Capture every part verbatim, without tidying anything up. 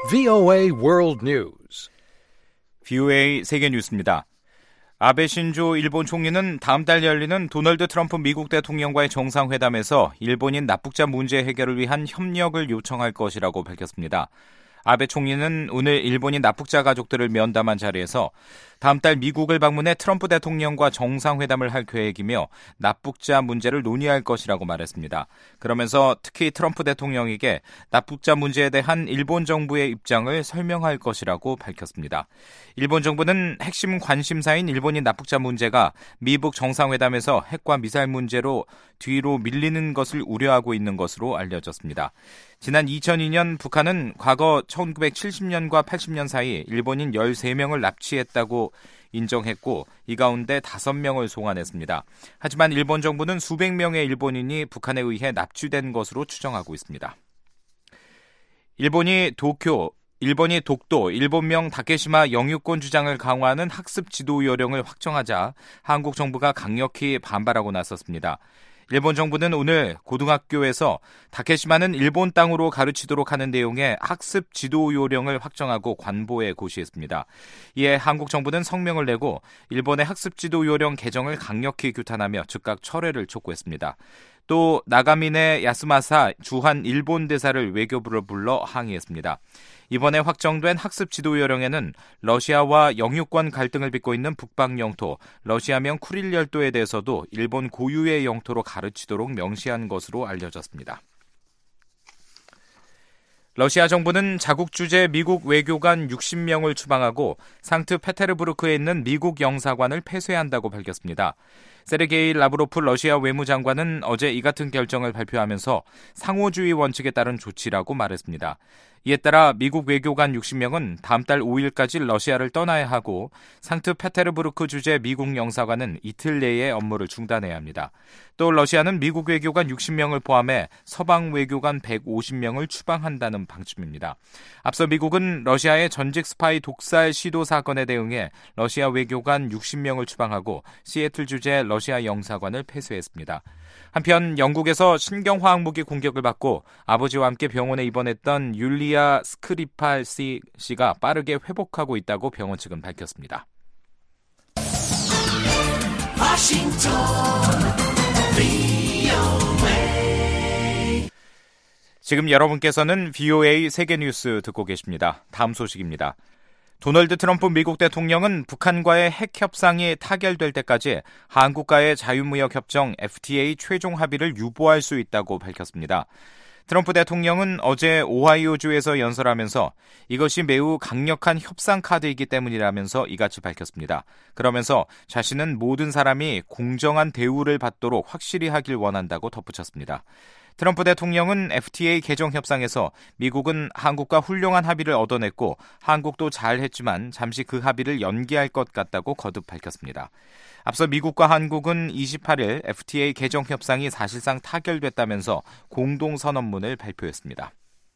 브이오에이 World News. 브이오에이 세계 뉴스입니다. 아베 신조 일본 총리는 다음 달 열리는 도널드 트럼프 미국 대통령과의 정상회담에서 일본인 납북자 문제 해결을 위한 협력을 요청할 것이라고 밝혔습니다. 아베 총리는 오늘 일본인 납북자 가족들을 면담한 자리에서 다음 달 미국을 방문해 트럼프 대통령과 정상회담을 할 계획이며 납북자 문제를 논의할 것이라고 말했습니다. 그러면서 특히 트럼프 대통령에게 납북자 문제에 대한 일본 정부의 입장을 설명할 것이라고 밝혔습니다. 일본 정부는 핵심 관심사인 일본인 납북자 문제가 미북 정상회담에서 핵과 미사일 문제로 뒤로 밀리는 것을 우려하고 있는 것으로 알려졌습니다. 지난 이천이 년 북한은 과거 천구백칠십 년과 팔십 년 사이 일본인 열세 명을 납치했다고 인정했고 이 가운데 다섯 명을 송환했습니다. 하지만 일본 정부는 수백 명의 일본인이 북한에 의해 납치된 것으로 추정하고 있습니다. 일본이 도쿄, 일본이 독도, 일본명 다케시마 영유권 주장을 강화하는 학습 지도 요령을 확정하자 한국 정부가 강력히 반발하고 나섰습니다. 일본 정부는 오늘 고등학교에서 다케시마는 일본 땅으로 가르치도록 하는 내용의 학습 지도 요령을 확정하고 관보에 고시했습니다. 이에 한국 정부는 성명을 내고 일본의 학습 지도 요령 개정을 강력히 규탄하며 즉각 철회를 촉구했습니다. 또 나가미네 야스마사 주한 일본 대사를 외교부로 불러 항의했습니다. 이번에 확정된 학습 지도 요령에는 러시아와 영유권 갈등을 빚고 있는 북방 영토, 러시아명 쿠릴 열도에 대해서도 일본 고유의 영토로 가르치도록 명시한 것으로 알려졌습니다. 러시아 정부는 자국 주재 미국 외교관 육십 명을 추방하고 상트페테르부르크에 있는 미국 영사관을 폐쇄한다고 밝혔습니다. 세르게이 라브로프 러시아 외무장관은 어제 이 같은 결정을 발표하면서 상호주의 원칙에 따른 조치라고 말했습니다. 이에 따라 미국 외교관 육십 명은 다음 달 오 일까지 러시아를 떠나야 하고 상트페테르부르크 주재 미국 영사관은 이틀 내에 업무를 중단해야 합니다. 또 러시아는 미국 외교관 육십 명을 포함해 서방 외교관 백오십 명을 추방한다는 방침입니다. 앞서 미국은 러시아의 전직 스파이 독살 시도 사건에 대응해 러시아 외교관 육십 명을 추방하고 시애틀 주재 러시아 영사관을 폐쇄했습니다. 한편 영국에서 신경화학무기 공격을 받고 아버지와 함께 병원에 입원했던 율리아 스크리팔 씨가 빠르게 회복하고 있다고 병원 측은 밝혔습니다. 워싱턴 브이오에이 지금 여러분께서는 브이오에이 세계뉴스 듣고 계십니다. 다음 소식입니다. 도널드 트럼프 미국 대통령은 북한과의 핵 협상이 타결될 때까지 한국과의 자유무역협정 에프티에이 최종 합의를 유보할 수 있다고 밝혔습니다. 트럼프 대통령은 어제 오하이오주에서 연설하면서 이것이 매우 강력한 협상 카드이기 때문이라면서 이같이 밝혔습니다. 그러면서 자신은 모든 사람이 공정한 대우를 받도록 확실히 하길 원한다고 덧붙였습니다. 트럼프 대통령은 에프티에이 개정 협상에서 미국은 한국과 훌륭한 합의를 얻어냈고 한국도 잘했지만 잠시 그 합의를 연기할 것 같다고 거듭 밝혔습니다. 앞서 미국과 한국은 이십팔 일 에프티에이 개정 협상이 사실상 타결됐다면서 공동선언문을 발표했습니다.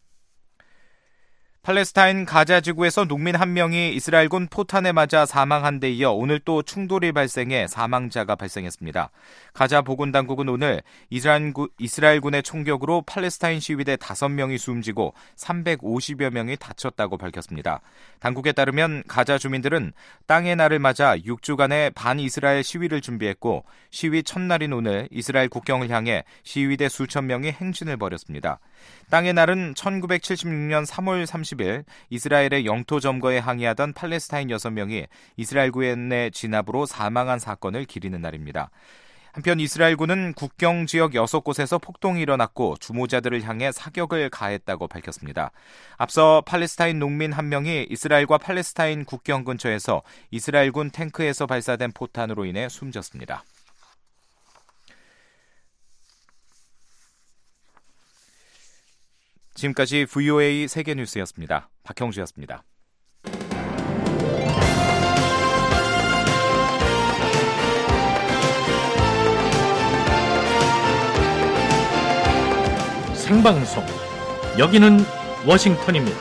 팔레스타인 가자 지구에서 농민 한 명이 이스라엘군 포탄에 맞아 사망한 데 이어 오늘 또 충돌이 발생해 사망자가 발생했습니다. 가자 보건당국은 오늘 이스라엘군, 이스라엘군의 총격으로 팔레스타인 시위대 다섯 명이 숨지고 삼백오십여 명이 다쳤다고 밝혔습니다. 당국에 따르면 가자 주민들은 땅의 날을 맞아 육 주간의 반이스라엘 시위를 준비했고 시위 첫날인 오늘 이스라엘 국경을 향해 시위대 수천 명이 행진을 벌였습니다. 땅의 날은 천구백칠십육 년 삼월 삼십 일 이스라엘의 영토 점거에 항의하던 팔레스타인 여섯 명이 이스라엘군의 진압으로 사망한 사건을 기리는 날입니다. 한편 이스라엘군은 국경 지역 여섯 곳에서 폭동이 일어났고 주모자들을 향해 사격을 가했다고 밝혔습니다. 앞서 팔레스타인 농민 한 명이 이스라엘과 팔레스타인 국경 근처에서 이스라엘군 탱크에서 발사된 포탄으로 인해 숨졌습니다. 지금까지 브이오에이 세계뉴스였습니다. 박형주였습니다. 생방송, 여기는 워싱턴입니다.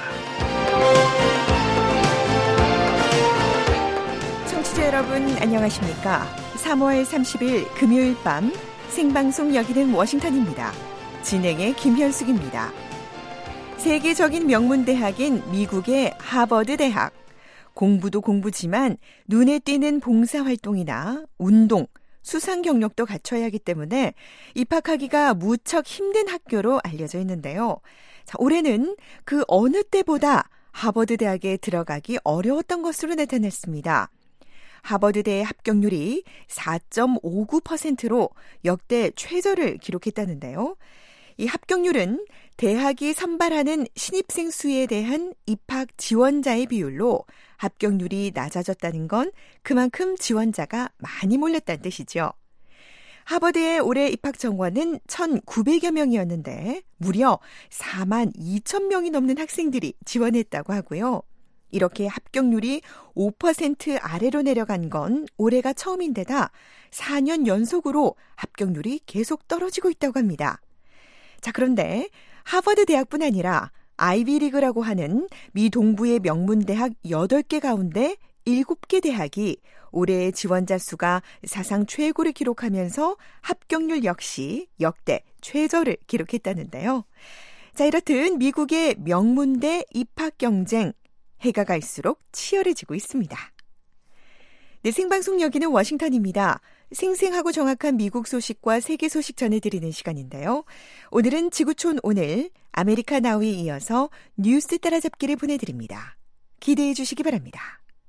청취자 여러분 안녕하십니까? 삼월 삼십일 금요일 밤 생방송 여기는 워싱턴입니다. 진행의 김현숙입니다. 세계적인 명문대학인 미국의 하버드 대학. 공부도 공부지만 눈에 띄는 봉사활동이나 운동, 수상 경력도 갖춰야 하기 때문에 입학하기가 무척 힘든 학교로 알려져 있는데요. 자, 올해는 그 어느 때보다 하버드 대학에 들어가기 어려웠던 것으로 나타났습니다. 하버드대의 합격률이 사 점 오구 퍼센트로 역대 최저를 기록했다는데요. 이 합격률은 대학이 선발하는 신입생 수에 대한 입학 지원자의 비율로 합격률이 낮아졌다는 건 그만큼 지원자가 많이 몰렸다는 뜻이죠. 하버드의 올해 입학 정원은 천구백여 명이었는데 무려 사만 이천 명이 넘는 학생들이 지원했다고 하고요. 이렇게 합격률이 오 퍼센트 아래로 내려간 건 올해가 처음인데다 사 년 연속으로 합격률이 계속 떨어지고 있다고 합니다. 자, 그런데 하버드 대학뿐 아니라 아이비리그라고 하는 미 동부의 명문대학 여덟 개 가운데 일곱 개 대학이 올해의 지원자 수가 사상 최고를 기록하면서 합격률 역시 역대 최저를 기록했다는데요. 자, 이렇듯 미국의 명문대 입학 경쟁 해가 갈수록 치열해지고 있습니다. 네, 생방송 여기는 워싱턴입니다. 생생하고 정확한 미국 소식과 세계 소식 전해드리는 시간인데요. 오늘은 지구촌 오늘 아메리카 나우에 이어서 뉴스 따라잡기를 보내드립니다. 기대해 주시기 바랍니다.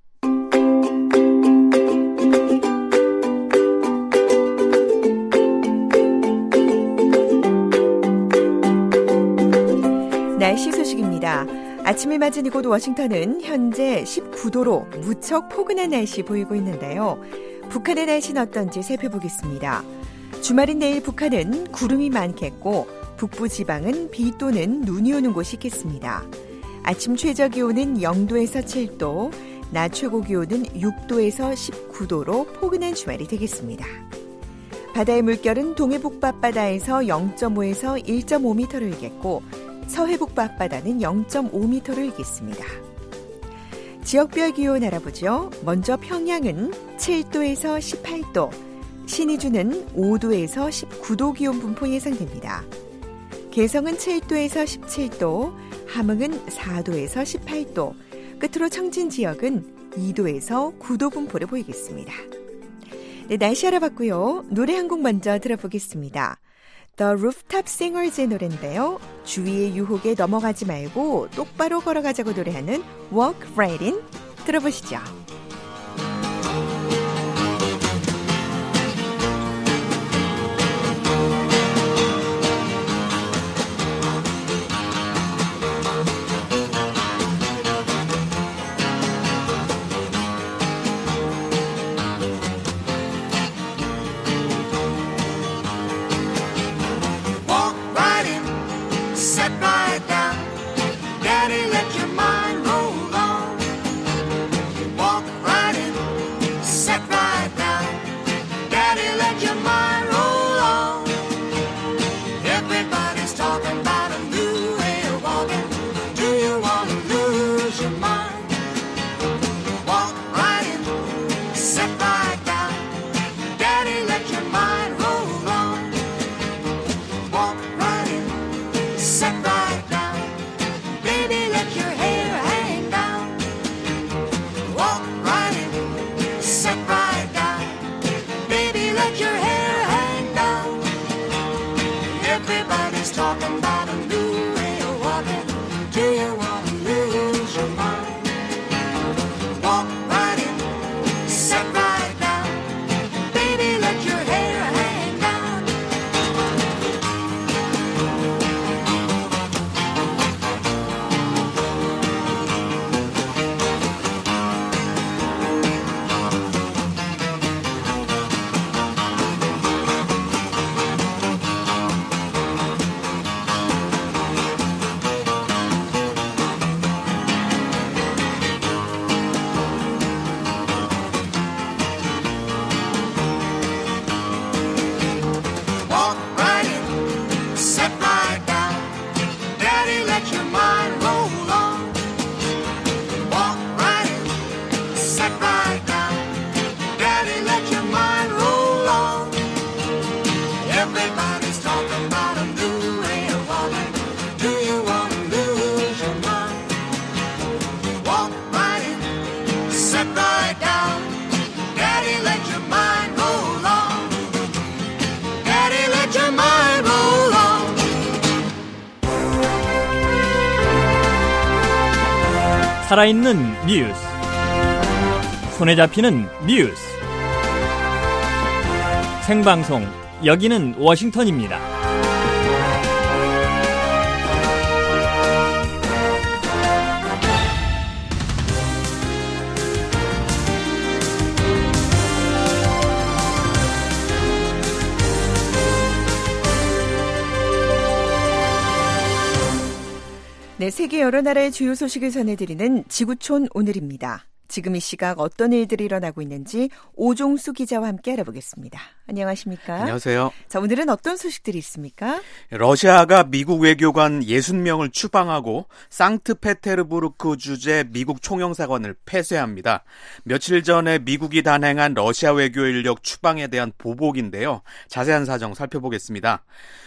날씨 소식입니다. 아침을 맞은 이곳 워싱턴은 현재 십구 도로 무척 포근한 날씨 보이고 있는데요. 북한의 날씨는 어떤지 살펴보겠습니다. 주말인 내일 북한은 구름이 많겠고 북부 지방은 비 또는 눈이 오는 곳이 있겠습니다. 아침 최저 기온은 영 도에서 칠 도, 낮 최고 기온은 육 도에서 십구 도로 포근한 주말이 되겠습니다. 바다의 물결은 동해북부 앞바다에서 영 점 오에서 일 점 오 미터를 일겠고 서해북부 앞바다는 영 점 오 미터를 일겠습니다. 지역별 기온 알아보죠. 먼저 평양은 칠 도에서 십팔 도, 신의주는 오 도에서 십구 도 기온 분포 예상됩니다. 개성은 칠 도에서 십칠 도, 함흥은 사 도에서 십팔 도, 끝으로 청진 지역은 이 도에서 구 도 분포를 보이겠습니다. 네, 날씨 알아봤고요. 노래 한 곡 먼저 들어보겠습니다. The Rooftop Singers의 노래인데요. 주위의 유혹에 넘어가지 말고 똑바로 걸어가자고 노래하는 Walk Right In 들어보시죠. 살아있는 뉴스, 손에 잡히는 뉴스, 생방송, 여기는 워싱턴입니다. 네, 세계 여러 나라의 주요 소식을 전해드리는 지구촌 오늘입니다. 지금 이 시각 어떤 일들이 일어나고 있는지 오종수 기자와 함께 알아보겠습니다. 안녕하십니까? 안녕하세요. 자, 오늘은 어떤 소식들이 있습니까? 러시아가 미국 외교관 육십 명을 추방하고 상트페테르부르크 주재 미국 총영사관을 폐쇄합니다. 며칠 전에 미국이 단행한 러시아 외교 인력 추방에 대한 보복인데요. 자세한 사정 살펴보겠습니다.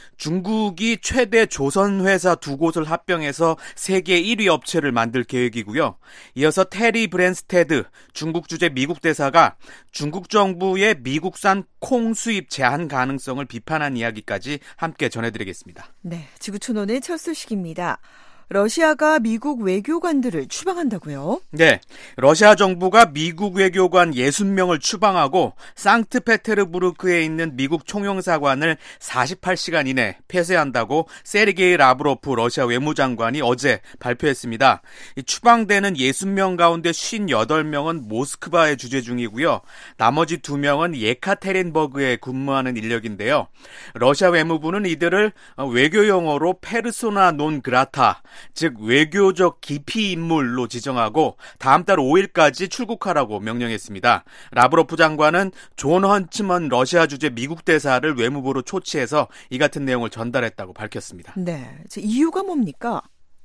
중국이 최대 조선 회사 두 곳을 합병해서 세계 일 위 업체를 만들 계획이고요. 이어서 테리 브랜스테드 중국 주재 미국 대사가 중국 정부의 미국산 콩 수입 제한 가능성을 비판한 이야기까지 함께 전해드리겠습니다. 네, 지구촌 오늘 첫 소식입니다. 러시아가 미국 외교관들을 추방한다고요? 네, 러시아 정부가 미국 외교관 육십 명을 추방하고 상트페테르부르크에 있는 미국 총영사관을 사십팔 시간 이내 폐쇄한다고 세르게이 라브로프 러시아 외무장관이 어제 발표했습니다. 이 추방되는 육십 명 가운데 오십팔 명은 모스크바에 주재 중이고요. 나머지 두 명은 예카테린버그에 근무하는 인력인데요. 러시아 외무부는 이들을 외교 용어로 페르소나 논 그라타, 즉 외교적 기피 인물로 지정하고 다음 달 오 일까지 출국하라고 명령했습니다. 라브로프 장관은 존 헌츠먼 러시아 주재 미국 대사를 외무부로 초치해서 이 같은 내용을 전달했다고 밝혔습니다. 네, 이유가 뭡니까?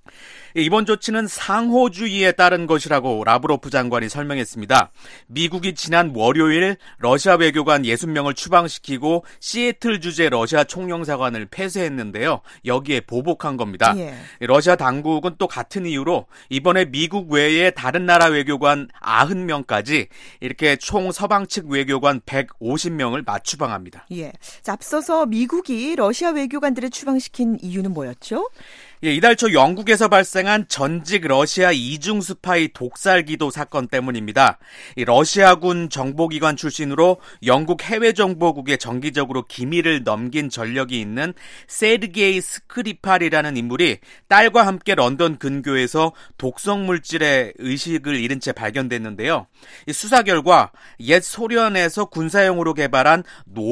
이번 조치는 상호주의에 따른 것이라고 라브로프 장관이 설명했습니다. 미국이 지난 월요일 러시아 외교관 육십 명을 추방시키고 시애틀 주재 러시아 총영사관을 폐쇄했는데요. 여기에 보복한 겁니다. 예. 러시아 당국은 또 같은 이유로 이번에 미국 외에 다른 나라 외교관 구십 명까지 이렇게 총 서방 측 외교관 백오십 명을 맞추방합니다. 예. 자, 앞서서 미국이 러시아 외교관들을 추방시킨 이유는 뭐였죠? 예, 이달 초 영국에서 발생한 전직 러시아 이중 스파이 독살 기도 사건 때문입니다. 이 러시아군 정보기관 출신으로 영국 해외정보국에 정기적으로 기밀을 넘긴 전력이 있는 세르게이 스크리팔이라는 인물이 딸과 함께 런던 근교에서 독성 물질의 의식을 잃은 채 발견됐는데요. 이 수사 결과 옛 소련에서 군사용으로 개발한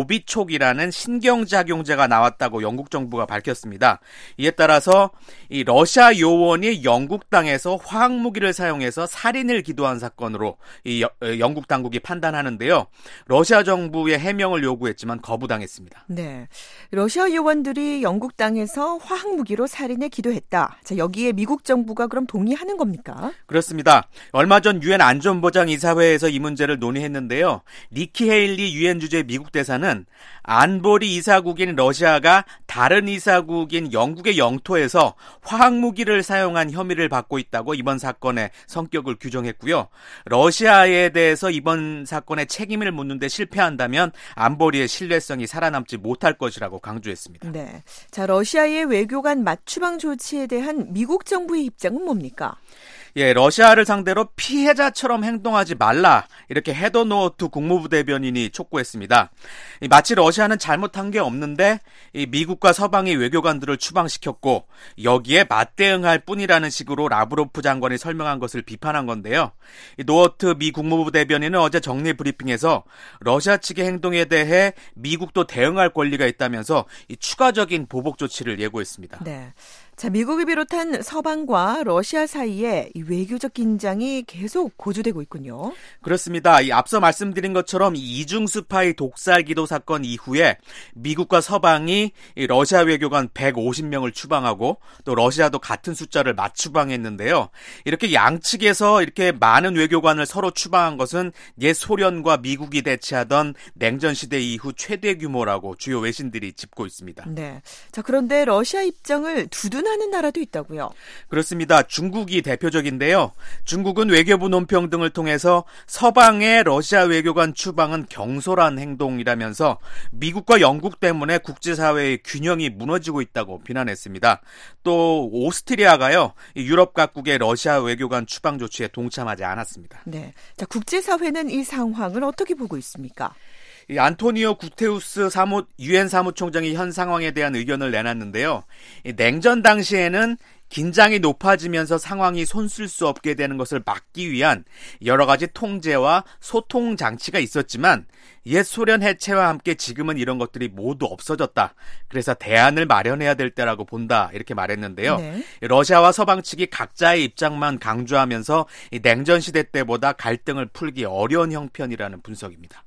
노비촉이라는 신경작용제가 나왔다고 영국 정부가 밝혔습니다. 이에 따라서 이 러시아 요원이 영국 땅에서 화학무기를 사용해서 살인을 기도한 사건으로 이 여, 영국 당국이 판단하는데요. 러시아 정부의 해명을 요구했지만 거부당했습니다. 네, 러시아 요원들이 영국 땅에서 화학무기로 살인을 기도했다. 자, 여기에 미국 정부가 그럼 동의하는 겁니까? 그렇습니다. 얼마 전 유엔 안전보장이사회에서 이 문제를 논의했는데요. 니키 헤일리 유엔 주재 미국 대사는 안보리 이사국인 러시아가 다른 이사국인 영국의 영토에서 화학무기를 사용한 혐의를 받고 있다고 이번 사건의 성격을 규정했고요. 러시아에 대해서 이번 사건의 책임을 묻는데 실패한다면 안보리의 신뢰성이 살아남지 못할 것이라고 강조했습니다. 네, 자, 러시아의 외교관 맞추방 조치에 대한 미국 정부의 입장은 뭡니까? 예, 러시아를 상대로 피해자처럼 행동하지 말라 이렇게 헤더 노어트 국무부 대변인이 촉구했습니다. 마치 러시아는 잘못한 게 없는데 이 미국과 서방이 외교관들을 추방시켰고 여기에 맞대응할 뿐이라는 식으로 라브로프 장관이 설명한 것을 비판한 건데요. 이 노어트 미 국무부 대변인은 어제 정례 브리핑에서 러시아 측의 행동에 대해 미국도 대응할 권리가 있다면서 이 추가적인 보복 조치를 예고했습니다. 네. 자, 미국을 비롯한 서방과 러시아 사이에 이 외교적 긴장이 계속 고조되고 있군요. 그렇습니다. 이 앞서 말씀드린 것처럼 이중 스파이 독살 기도 사건 이후에 미국과 서방이 이 러시아 외교관 백오십 명을 추방하고 또 러시아도 같은 숫자를 맞추방했는데요. 이렇게 양측에서 이렇게 많은 외교관을 서로 추방한 것은 옛 소련과 미국이 대치하던 냉전 시대 이후 최대 규모라고 주요 외신들이 짚고 있습니다. 네. 자, 그런데 러시아 입장을 두둔 지원하는 나라도 있다고요? 그렇습니다. 중국이 대표적인데요. 중국은 외교부 논평 등을 통해서 서방의 러시아 외교관 추방은 경솔한 행동이라면서 미국과 영국 때문에 국제사회의 균형이 무너지고 있다고 비난했습니다. 또 오스트리아가요, 유럽 각국의 러시아 외교관 추방 조치에 동참하지 않았습니다. 네, 자 국제사회는 이 상황을 어떻게 보고 있습니까? 이 안토니오 구테우스 사무, 유엔 사무총장이 현 상황에 대한 의견을 내놨는데요. 이 냉전 당시에는 긴장이 높아지면서 상황이 손쓸 수 없게 되는 것을 막기 위한 여러 가지 통제와 소통 장치가 있었지만 옛 소련 해체와 함께 지금은 이런 것들이 모두 없어졌다. 그래서 대안을 마련해야 될 때라고 본다. 이렇게 말했는데요. 네. 러시아와 서방 측이 각자의 입장만 강조하면서 이 냉전 시대 때보다 갈등을 풀기 어려운 형편이라는 분석입니다.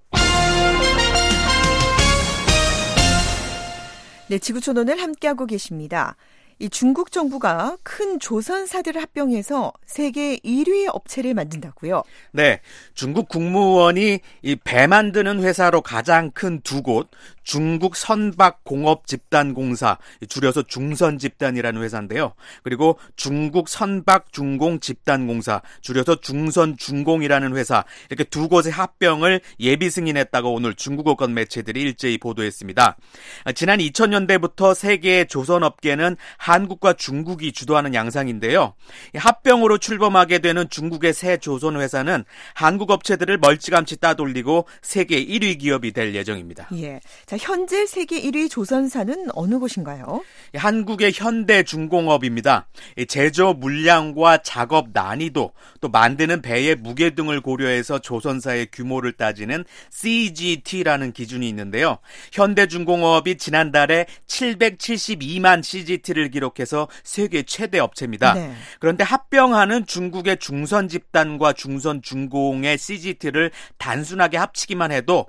네, 지구촌오늘 함께하고 계십니다. 이 중국 정부가 큰 조선사들을 합병해서 세계 일 위의 업체를 만든다고요? 네, 중국 국무원이 이 배 만드는 회사로 가장 큰 두 곳, 중국 선박공업집단공사, 줄여서 중선집단이라는 회사인데요. 그리고 중국 선박중공집단공사, 줄여서 중선중공이라는 회사, 이렇게 두 곳의 합병을 예비 승인했다고 오늘 중국어권 매체들이 일제히 보도했습니다. 지난 이천 년대부터 세계의 조선업계는 한국과 중국이 주도하는 양상인데요. 합병으로 출범하게 되는 중국의 새 조선회사는 한국 업체들을 멀찌감치 따돌리고 세계 일 위 기업이 될 예정입니다. 예. 자, 현재 세계 일 위 조선사는 어느 곳인가요? 한국의 현대중공업입니다. 제조 물량과 작업 난이도, 또 만드는 배의 무게 등을 고려해서 조선사의 규모를 따지는 씨지티라는 기준이 있는데요. 현대중공업이 지난달에 칠백칠십이만 씨지티를 기록해서 세계 최대 업체입니다. 네. 그런데 합병하는 중국의 중선집단과 중선중공의 씨지티를 단순하게 합치기만 해도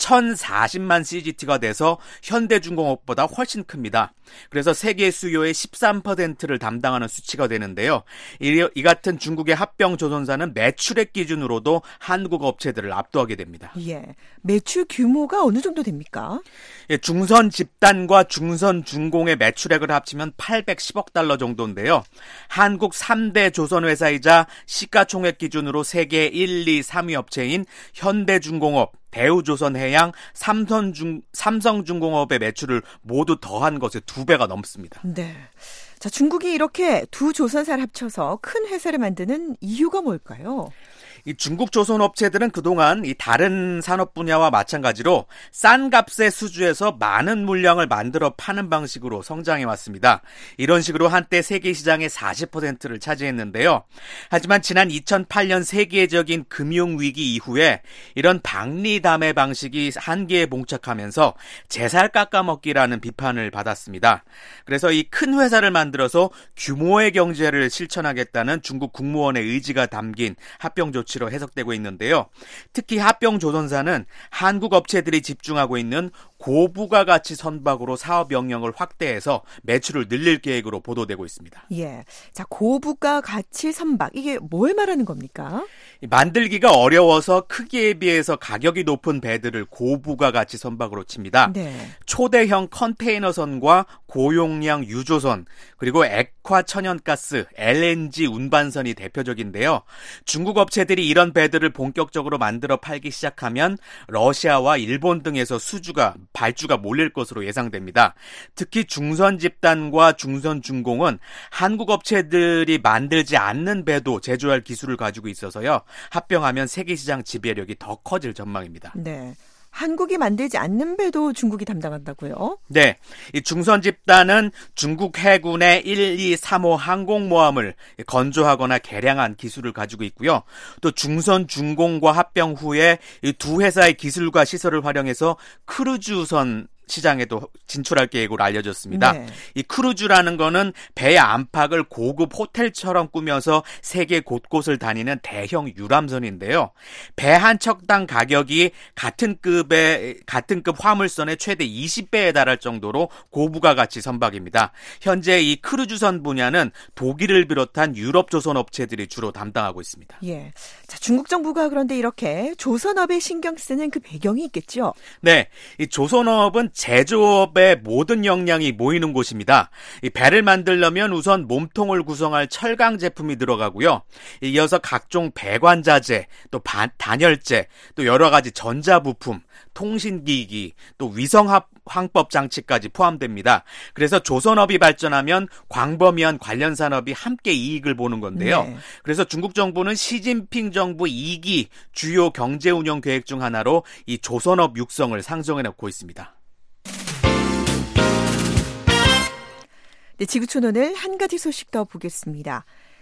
천사십만 씨지티가 돼서 현대중공업보다 훨씬 큽니다. 그래서 세계 수요의 십삼 퍼센트를 담당하는 수치가 되는데요. 이, 이 같은 중국의 합병 조선사는 매출액 기준으로도 한국 업체들을 압도하게 됩니다. 예, 매출 규모가 어느 정도 됩니까? 예, 중선 집단과 중선 중공의 매출액을 합치면 팔백십억 달러 정도인데요. 한국 삼 대 조선회사이자 시가총액 기준으로 세계 일, 이, 삼 위 업체인 현대중공업, 대우조선해양, 삼성중, 삼성중공업의 매출을 모두 더한 것의 두 배가 넘습니다. 네. 자, 중국이 이렇게 두 조선사를 합쳐서 큰 회사를 만드는 이유가 뭘까요? 이 중국 조선 업체들은 그동안 이 다른 산업 분야와 마찬가지로 싼 값에 수주해서 많은 물량을 만들어 파는 방식으로 성장해 왔습니다. 이런 식으로 한때 세계 시장의 사십 퍼센트를 차지했는데요. 하지만 지난 이천팔 년 세계적인 금융위기 이후에 이런 박리담의 방식이 한계에 봉착하면서 제살 깎아먹기라는 비판을 받았습니다. 그래서 이 큰 회사를 만들어서 규모의 경제를 실천하겠다는 중국 국무원의 의지가 담긴 합병 조치 로 해석되고 있는데요. 특히 합병 조선사는 한국 업체들이 집중하고 있는 고부가 가치 선박으로 사업 영역을 확대해서 매출을 늘릴 계획으로 보도되고 있습니다. 예, 자 고부가 가치 선박 이게 뭘 말하는 겁니까? 만들기가 어려워서 크기에 비해서 가격이 높은 배들을 고부가 가치 선박으로 칩니다. 네. 초대형 컨테이너선과 고용량 유조선 그리고 액화 천연가스 엘엔지 운반선이 대표적인데요. 중국 업체들이 이런 배들을 본격적으로 만들어 팔기 시작하면 러시아와 일본 등에서 수주가 발주가 몰릴 것으로 예상됩니다. 특히 중선 집단과 중선 중공은 한국 업체들이 만들지 않는 배도 제조할 기술을 가지고 있어서요. 합병하면 세계 시장 지배력이 더 커질 전망입니다. 네. 한국이 만들지 않는 배도 중국이 담당한다고요? 네. 이 중선 집단은 중국 해군의 일, 이, 삼 호 항공모함을 건조하거나 개량한 기술을 가지고 있고요. 또 중선 중공과 합병 후에 이 두 회사의 기술과 시설을 활용해서 크루즈선 시장에도 진출할 계획으로 알려졌습니다. 네. 이 크루즈라는 거는 배의 안팎을 고급 호텔처럼 꾸며서 세계 곳곳을 다니는 대형 유람선인데요. 배 한 척당 가격이 같은 급의 같은 급 화물선의 최대 이십 배에 달할 정도로 고부가 가치 선박입니다. 현재 이 크루즈선 분야는 독일을 비롯한 유럽 조선 업체들이 주로 담당하고 있습니다. 예. 자, 중국 정부가 그런데 이렇게 조선업에 신경 쓰는 그 배경이 있겠죠? 네. 이 조선업은 제조업의 모든 역량이 모이는 곳입니다. 이 배를 만들려면 우선 몸통을 구성할 철강 제품이 들어가고요. 이어서 각종 배관자재, 또 반, 단열재, 또 여러 가지 전자부품, 통신기기, 또 위성항법 장치까지 포함됩니다. 그래서 조선업이 발전하면 광범위한 관련 산업이 함께 이익을 보는 건데요. 네. 그래서 중국 정부는 시진핑 정부 이 기 주요 경제운영 계획 중 하나로 이 조선업 육성을 상정해놓고 있습니다. 네, 지구촌 오늘 한 가지 소식 더 보겠습니다.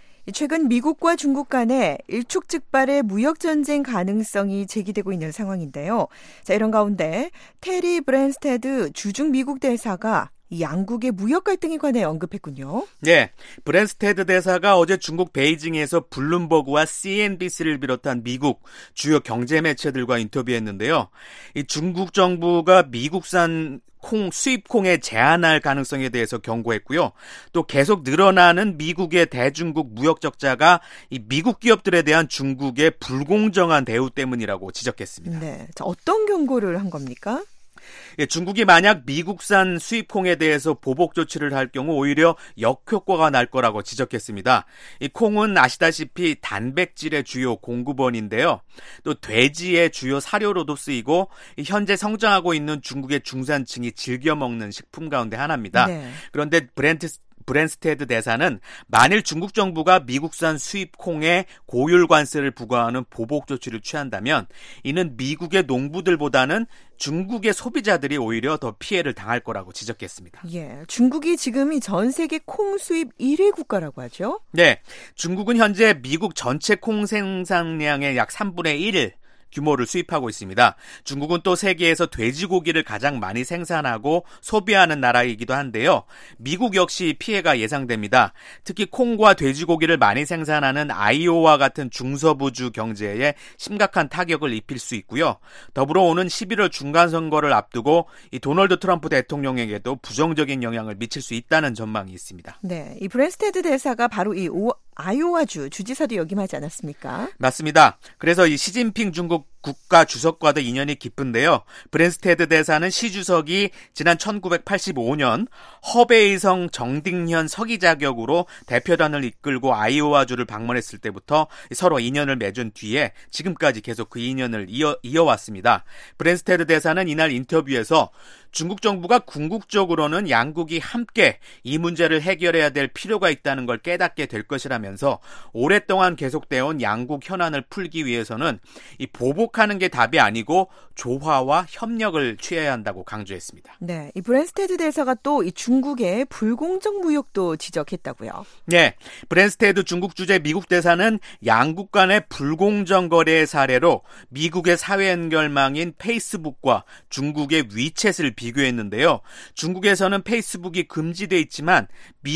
최근 미국과 중국 간에 일촉즉발의 무역전쟁 가능성이 제기되고 있는 상황인데요. 자, 이런 가운데 테리 브랜스테드 주중 미국 대사가 이 양국의 무역 갈등에 관해 언급했군요. 네, 브랜스테드 대사가 어제 중국 베이징에서 블룸버그와 씨엔비씨를 비롯한 미국 주요 경제 매체들과 인터뷰했는데요. 이 중국 정부가 미국산 콩, 수입콩에 제한할 가능성에 대해서 경고했고요. 또 계속 늘어나는 미국의 대중국 무역 적자가 이 미국 기업들에 대한 중국의 불공정한 대우 때문이라고 지적했습니다. 네, 자, 어떤 경고를 한 겁니까? 예, 중국이 만약 미국산 수입콩에 대해서 보복 조치를 할 경우 오히려 역효과가 날 거라고 지적했습니다. 이 콩은 아시다시피 단백질의 주요 공급원인데요. 또 돼지의 주요 사료로도 쓰이고 현재 성장하고 있는 중국의 중산층이 즐겨 먹는 식품 가운데 하나입니다. 네. 그런데 브랜트 브랜스테드 대사는 만일 중국 정부가 미국산 수입 콩에 고율 관세를 부과하는 보복 조치를 취한다면 이는 미국의 농부들보다는 중국의 소비자들이 오히려 더 피해를 당할 거라고 지적했습니다. 예, 중국이 지금이 전 세계 콩 수입 일 위 국가라고 하죠? 네, 중국은 현재 미국 전체 콩 생산량의 약 삼분의 일 규모를 수입하고 있습니다. 중국은 또 세계에서 돼지고기를 가장 많이 생산하고 소비하는 나라이기도 한데요. 미국 역시 피해가 예상됩니다. 특히 콩과 돼지고기를 많이 생산하는 아이오와 같은 중서부주 경제에 심각한 타격을 입힐 수 있고요. 더불어 오는 십일월 중간선거를 앞두고 이 도널드 트럼프 대통령에게도 부정적인 영향을 미칠 수 있다는 전망이 있습니다. 네, 이 브랜스테드 대사가 바로 이 오, 아이오와주 주지사도 역임하지 않았습니까? 맞습니다. 그래서 이 시진핑 중국 국가 주석과도 인연이 깊은데요. 브랜스테드 대사는 시 주석이 지난 천구백팔십오 년 허베이성 정딩현 서기 자격으로 대표단을 이끌고 아이오와주를 방문했을 때부터 서로 인연을 맺은 뒤에 지금까지 계속 그 인연을 이어, 이어왔습니다. 브랜스테드 대사는 이날 인터뷰에서 중국 정부가 궁극적으로는 양국이 함께 이 문제를 해결해야 될 필요가 있다는 걸 깨닫게 될 것이라면서 오랫동안 계속되어온 양국 현안을 풀기 위해서는 이 보복하는 게 답이 아니고 조화와 협력을 취해야 한다고 강조했습니다. 네, 이 브랜스테드 대사가 또 이 중국의 불공정 무역도 지적했다고요. 네, 브랜스테드 중국 주재 미국 대사는 양국 간의 불공정 거래의 사례로 미국의 사회 연결망인 페이스북과 중국의 위챗을 비교했는데요. 중국에서는 페이스북이 금지돼 있지만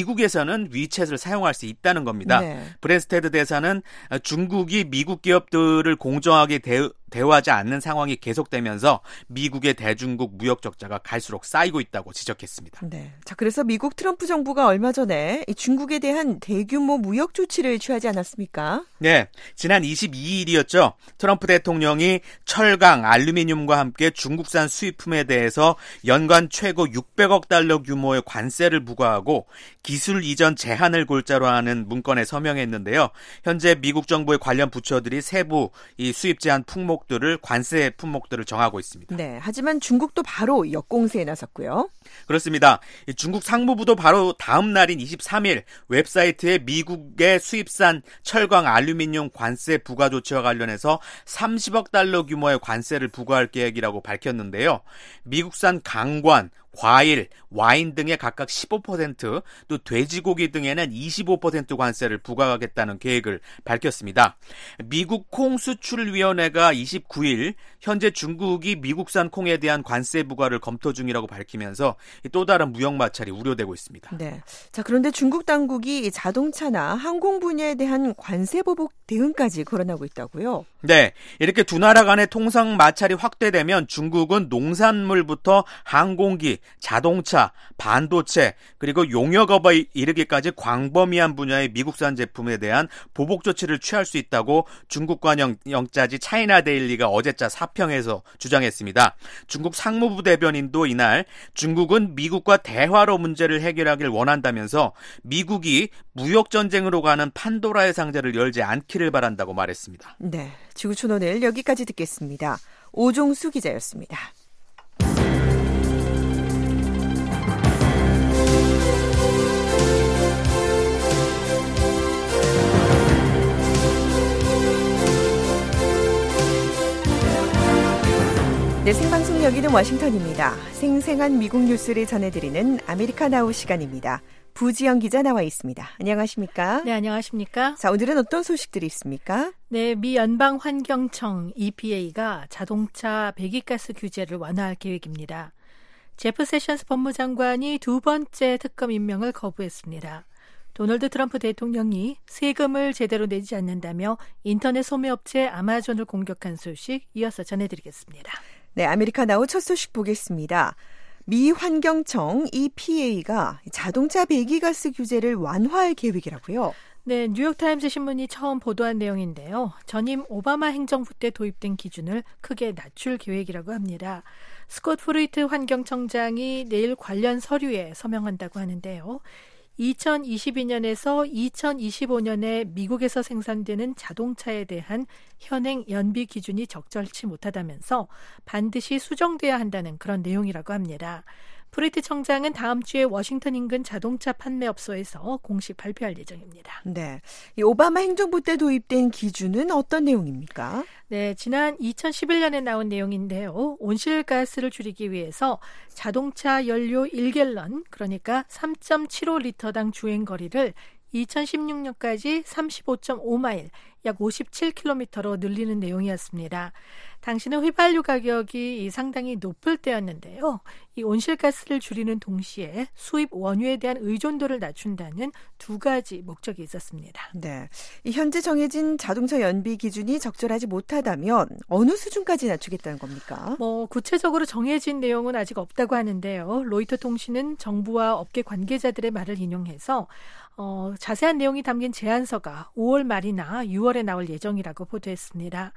미국에서는 위챗을 사용할 수 있다는 겁니다. 네. 브랜스테드 대사는 중국이 미국 기업들을 공정하게 대, 대우하지 않는 상황이 계속되면서 미국의 대중국 무역 적자가 갈수록 쌓이고 있다고 지적했습니다. 네, 자 그래서 미국 트럼프 정부가 얼마 전에 이 중국에 대한 대규모 무역 조치를 취하지 않았습니까? 네, 지난 이십이 일이었죠. 트럼프 대통령이 철강, 알루미늄과 함께 중국산 수입품에 대해서 연간 최고 육백억 달러 규모의 관세를 부과하고 기술 이전 제한을 골자로 하는 문건에 서명했는데요. 현재 미국 정부의 관련 부처들이 세부 이 수입 제한 품목들을 관세 품목들을 정하고 있습니다. 네, 하지만 중국도 바로 역공세에 나섰고요. 그렇습니다. 중국 상무부도 바로 다음 날인 이십삼 일 웹사이트에 미국의 수입산 철강, 알루미늄 관세 부과 조치와 관련해서 삼십억 달러 규모의 관세를 부과할 계획이라고 밝혔는데요. 미국산 강관, 과일, 와인 등에 각각 십오 퍼센트, 또 돼지고기 등에는 이십오 퍼센트 관세를 부과하겠다는 계획을 밝혔습니다. 미국 콩수출위원회가 이십구 일 현재 중국이 미국산 콩에 대한 관세 부과를 검토 중이라고 밝히면서 또 다른 무역 마찰이 우려되고 있습니다. 네. 자, 그런데 중국 당국이 자동차나 항공 분야에 대한 관세 보복 대응까지 거론하고 있다고요? 네. 이렇게 두 나라 간의 통상 마찰이 확대되면 중국은 농산물부터 항공기, 자동차, 반도체, 그리고 용역업에 이르기까지 광범위한 분야의 미국산 제품에 대한 보복 조치를 취할 수 있다고 중국관 영, 영자지 차이나 데일리가 어제자 사평에서 주장했습니다. 중국 상무부 대변인도 이날 중국은 미국과 대화로 문제를 해결하길 원한다면서 미국이 무역전쟁으로 가는 판도라의 상자를 열지 않기를 바란다고 말했습니다. 네, 지구촌 오늘 여기까지 듣겠습니다. 오종수 기자였습니다. 네, 생방송 여기는 워싱턴입니다. 생생한 미국 뉴스를 전해드리는 아메리카 나우 시간입니다. 부지영 기자 나와 있습니다. 안녕하십니까? 네, 안녕하십니까? 자, 오늘은 어떤 소식들이 있습니까? 네, 미 연방환경청 이피에이가 자동차 배기가스 규제를 완화할 계획입니다. 제프 세션스 법무장관이 두 번째 특검 임명을 거부했습니다. 도널드 트럼프 대통령이 세금을 제대로 내지 않는다며 인터넷 소매업체 아마존을 공격한 소식 이어서 전해드리겠습니다. 네, 아메리카 나우 첫 소식 보겠습니다. 미 환경청 이피에이가 자동차 배기가스 규제를 완화할 계획이라고요? 네, 뉴욕타임즈 신문이 처음 보도한 내용인데요. 전임 오바마 행정부 때 도입된 기준을 크게 낮출 계획이라고 합니다. 스콧 프루이트 환경청장이 내일 관련 서류에 서명한다고 하는데요. 이천이십이 년에서 이천이십오 년에 미국에서 생산되는 자동차에 대한 현행 연비 기준이 적절치 못하다면서 반드시 수정돼야 한다는 그런 내용이라고 합니다. 프리트 청장은 다음 주에 워싱턴 인근 자동차 판매업소에서 공식 발표할 예정입니다. 네, 이 오바마 행정부 때 도입된 기준은 어떤 내용입니까? 네, 지난 이천십일 년에 나온 내용인데요. 온실가스를 줄이기 위해서 자동차 연료 일 갤런, 그러니까 삼 점 칠오 리터당 주행거리를 이천십육 년까지 삼십오 점 오 마일, 약 오십칠 킬로미터로 늘리는 내용이었습니다. 당시는 휘발유 가격이 상당히 높을 때였는데요. 이 온실가스를 줄이는 동시에 수입 원유에 대한 의존도를 낮춘다는 두 가지 목적이 있었습니다. 네, 이 현재 정해진 자동차 연비 기준이 적절하지 못하다면 어느 수준까지 낮추겠다는 겁니까? 뭐 구체적으로 정해진 내용은 아직 없다고 하는데요. 로이터 통신은 정부와 업계 관계자들의 말을 인용해서 어, 자세한 내용이 담긴 제안서가 오월 말이나 유월에 나올 예정이라고 보도했습니다.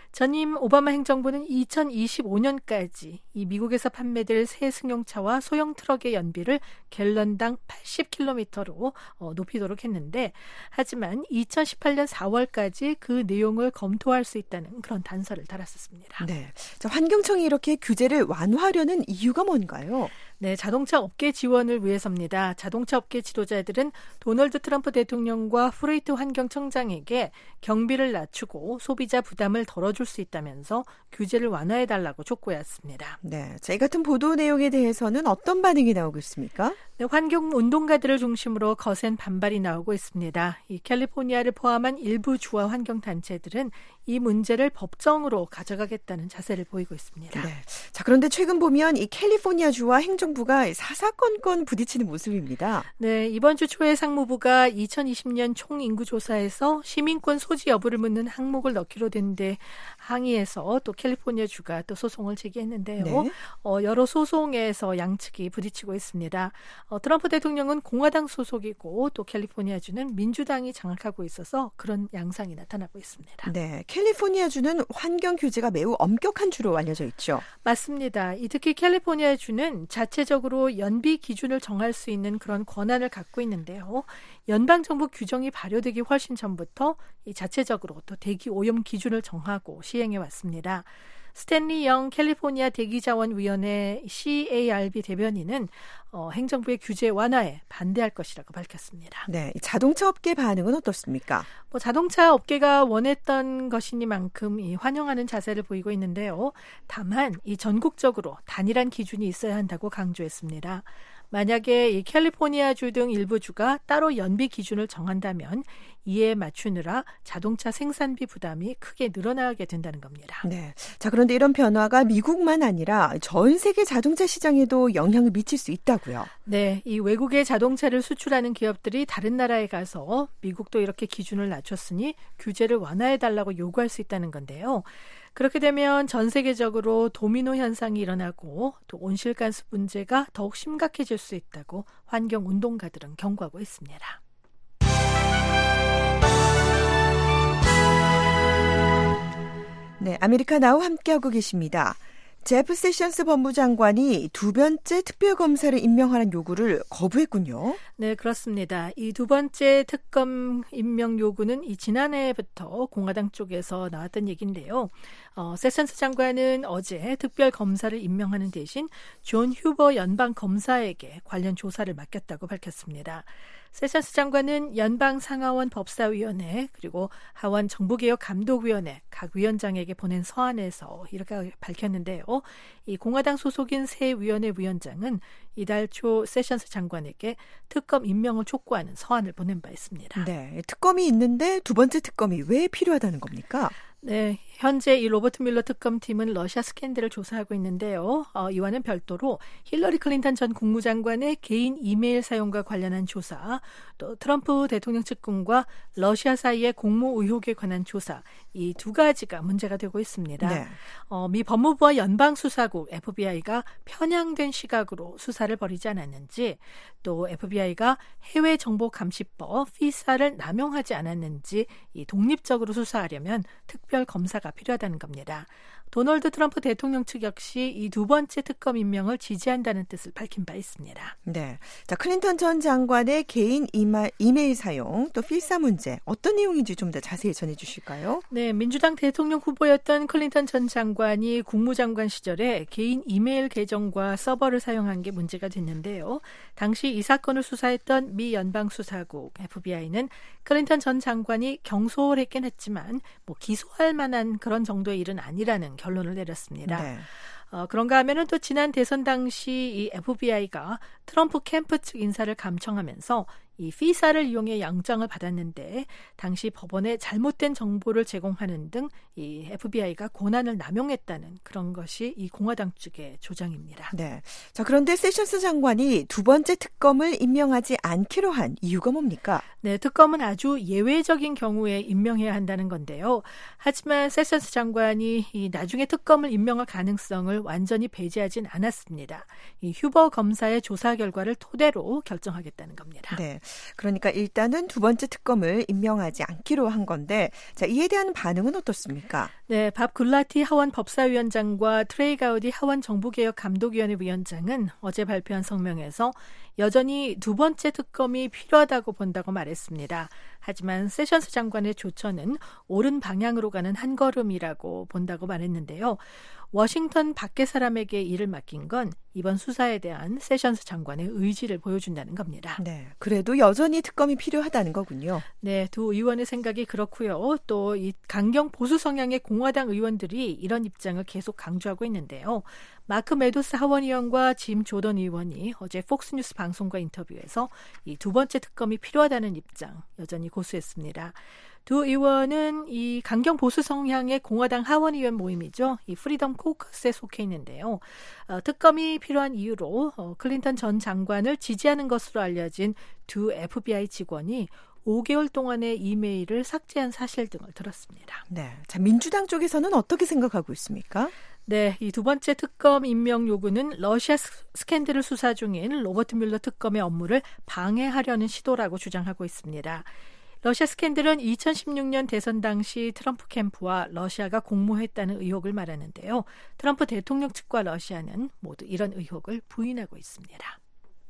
전임 오바마 행정부는 이천이십오 년까지 이 미국에서 판매될 새 승용차와 소형 트럭의 연비를 갤런당 팔십 킬로미터로 어, 높이도록 했는데, 하지만 이천십팔 년 사월까지 그 내용을 검토할 수 있다는 그런 단서를 달았었습니다. 네, 자, 환경청이 이렇게 규제를 완화하려는 이유가 뭔가요? 네, 자동차 업계 지원을 위해서입니다. 자동차 업계 지도자들은 도널드 트럼프 대통령과 프레이트 환경청장에게 경비를 낮추고 소비자 부담을 덜어줄 수 있다면서 규제를 완화해달라고 촉구했습니다. 네, 자, 이 같은 보도 내용에 대해서는 어떤 반응이 나오고 있습니까? 네, 환경운동가들을 중심으로 거센 반발이 나오고 있습니다. 이 캘리포니아를 포함한 일부 주와 환경단체들은 이 문제를 법정으로 가져가겠다는 자세를 보이고 있습니다. 네, 자, 그런데 최근 보면 이 캘리포니아주와 행정부가 사사건건 부딪히는 모습입니다. 네, 이번 주 초에 상무부가 이천이십 년 총인구조사에서 시민권 소지 여부를 묻는 항목을 넣기로 된 데 항의해서 또 캘리포니아주가 또 소송을 제기했는데요. 네. 어, 여러 소송에서 양측이 부딪히고 있습니다. 어, 트럼프 대통령은 공화당 소속이고 또 캘리포니아주는 민주당이 장악하고 있어서 그런 양상이 나타나고 있습니다. 네, 캘리포니아주는 환경 규제가 매우 엄격한 주로 알려져 있죠. 맞습니다. 특히 캘리포니아주는 자체적으로 연비 기준을 정할 수 있는 그런 권한을 갖고 있는데요. 연방정부 규정이 발효되기 훨씬 전부터 이 자체적으로 또 대기 오염 기준을 정하고 시행해 왔습니다. 스탠리 영 캘리포니아 대기자원위원회 씨에이알비 대변인은 어, 행정부의 규제 완화에 반대할 것이라고 밝혔습니다. 네, 자동차 업계 반응은 어떻습니까? 뭐 자동차 업계가 원했던 것이니만큼 이 환영하는 자세를 보이고 있는데요. 다만 이 전국적으로 단일한 기준이 있어야 한다고 강조했습니다. 만약에 이 캘리포니아주 등 일부 주가 따로 연비 기준을 정한다면 이에 맞추느라 자동차 생산비 부담이 크게 늘어나게 된다는 겁니다. 네. 자, 그런데 이런 변화가 미국만 아니라 전 세계 자동차 시장에도 영향을 미칠 수 있다고요? 네. 이 외국의 자동차를 수출하는 기업들이 다른 나라에 가서 미국도 이렇게 기준을 낮췄으니 규제를 완화해달라고 요구할 수 있다는 건데요. 그렇게 되면 전 세계적으로 도미노 현상이 일어나고 또 온실가스 문제가 더욱 심각해질 수 있다고 환경운동가들은 경고하고 있습니다. 네, 아메리카 나우 함께하고 계십니다. 제프 세션스 법무장관이 두 번째 특별검사를 임명하는 요구를 거부했군요. 네, 그렇습니다. 이 두 번째 특검 임명 요구는 이 지난해부터 공화당 쪽에서 나왔던 얘기인데요. 어, 세션스 장관은 어제 특별검사를 임명하는 대신 존 휴버 연방검사에게 관련 조사를 맡겼다고 밝혔습니다. 세션스 장관은 연방상하원 법사위원회 그리고 하원 정부개혁감독위원회 각 위원장에게 보낸 서한에서 이렇게 밝혔는데요. 이 공화당 소속인 새 위원회 위원장은 이달 초 세션스 장관에게 특검 임명을 촉구하는 서한을 보낸 바 있습니다. 네, 특검이 있는데 두 번째 특검이 왜 필요하다는 겁니까? 네, 현재 이 로버트 뮬러 특검팀은 러시아 스캔들을 조사하고 있는데요. 어, 이와는 별도로 힐러리 클린턴 전 국무장관의 개인 이메일 사용과 관련한 조사, 또 트럼프 대통령 측근과 러시아 사이의 공모 의혹에 관한 조사, 이 두 가지가 문제가 되고 있습니다. 네. 어, 미 법무부와 연방수사국 에프비아이가 편향된 시각으로 수사를 벌이지 않았는지, 또 에프비아이가 해외정보감시법 피사를 남용하지 않았는지 이 독립적으로 수사하려면 특별검사가 필요하다는 겁니다. 도널드 트럼프 대통령 측 역시 이 두 번째 특검 임명을 지지한다는 뜻을 밝힌 바 있습니다. 네, 자 클린턴 전 장관의 개인 이마, 이메일 사용 또 필사 문제 어떤 내용인지 좀 더 자세히 전해주실까요? 네, 민주당 대통령 후보였던 클린턴 전 장관이 국무장관 시절에 개인 이메일 계정과 서버를 사용한 게 문제가 됐는데요. 당시 이 사건을 수사했던 미 연방수사국 에프비아이는 클린턴 전 장관이 경솔했긴 했지만 뭐 기소할 만한 그런 정도의 일은 아니라는 결론을 내렸습니다. 네. 어, 그런가 하면은 또 지난 대선 당시 이 에프비아이가 트럼프 캠프 측 인사를 감청하면서 이 피사를 이용해 영장을 받았는데 당시 법원에 잘못된 정보를 제공하는 등 이 에프비아이가 권한을 남용했다는 그런 것이 이 공화당 측의 조장입니다. 네. 자, 그런데 세션스 장관이 두 번째 특검을 임명하지 않기로 한 이유가 뭡니까? 네, 특검은 아주 예외적인 경우에 임명해야 한다는 건데요. 하지만 세션스 장관이 이 나중에 특검을 임명할 가능성을 완전히 배제하진 않았습니다. 이 휴버 검사의 조사 결과를 토대로 결정하겠다는 겁니다. 네. 그러니까 일단은 두 번째 특검을 임명하지 않기로 한 건데, 자, 이에 대한 반응은 어떻습니까? 네, 밥 굴라티 하원 법사위원장과 트레이 가우디 하원 정부개혁감독위원회 위원장은 어제 발표한 성명에서 여전히 두 번째 특검이 필요하다고 본다고 말했습니다. 하지만 세션스 장관의 조처는 옳은 방향으로 가는 한 걸음이라고 본다고 말했는데요. 워싱턴 밖의 사람에게 일을 맡긴 건 이번 수사에 대한 세션스 장관의 의지를 보여준다는 겁니다. 네, 그래도 여전히 특검이 필요하다는 거군요. 네, 두 의원의 생각이 그렇고요. 또 이 강경 보수 성향의 공화당 의원들이 이런 입장을 계속 강조하고 있는데요. 마크 메도스 하원의원과 짐 조던 의원이 어제 폭스뉴스 방송과 인터뷰에서 이 두 번째 특검이 필요하다는 입장 여전히 고수했습니다. 두 의원은 이 강경 보수 성향의 공화당 하원의원 모임이죠. 이 프리덤 코커스에 속해 있는데요. 어, 특검이 필요한 이유로 어, 클린턴 전 장관을 지지하는 것으로 알려진 두 에프비아이 직원이 오 개월 동안의 이메일을 삭제한 사실 등을 들었습니다. 네, 자 민주당 쪽에서는 어떻게 생각하고 있습니까? 네, 이 두 번째 특검 임명 요구는 러시아 스캔들을 수사 중인 로버트 뮬러 특검의 업무를 방해하려는 시도라고 주장하고 있습니다. 러시아 스캔들은 이천십육 년 대선 당시 트럼프 캠프와 러시아가 공모했다는 의혹을 말하는데요. 트럼프 대통령 측과 러시아는 모두 이런 의혹을 부인하고 있습니다.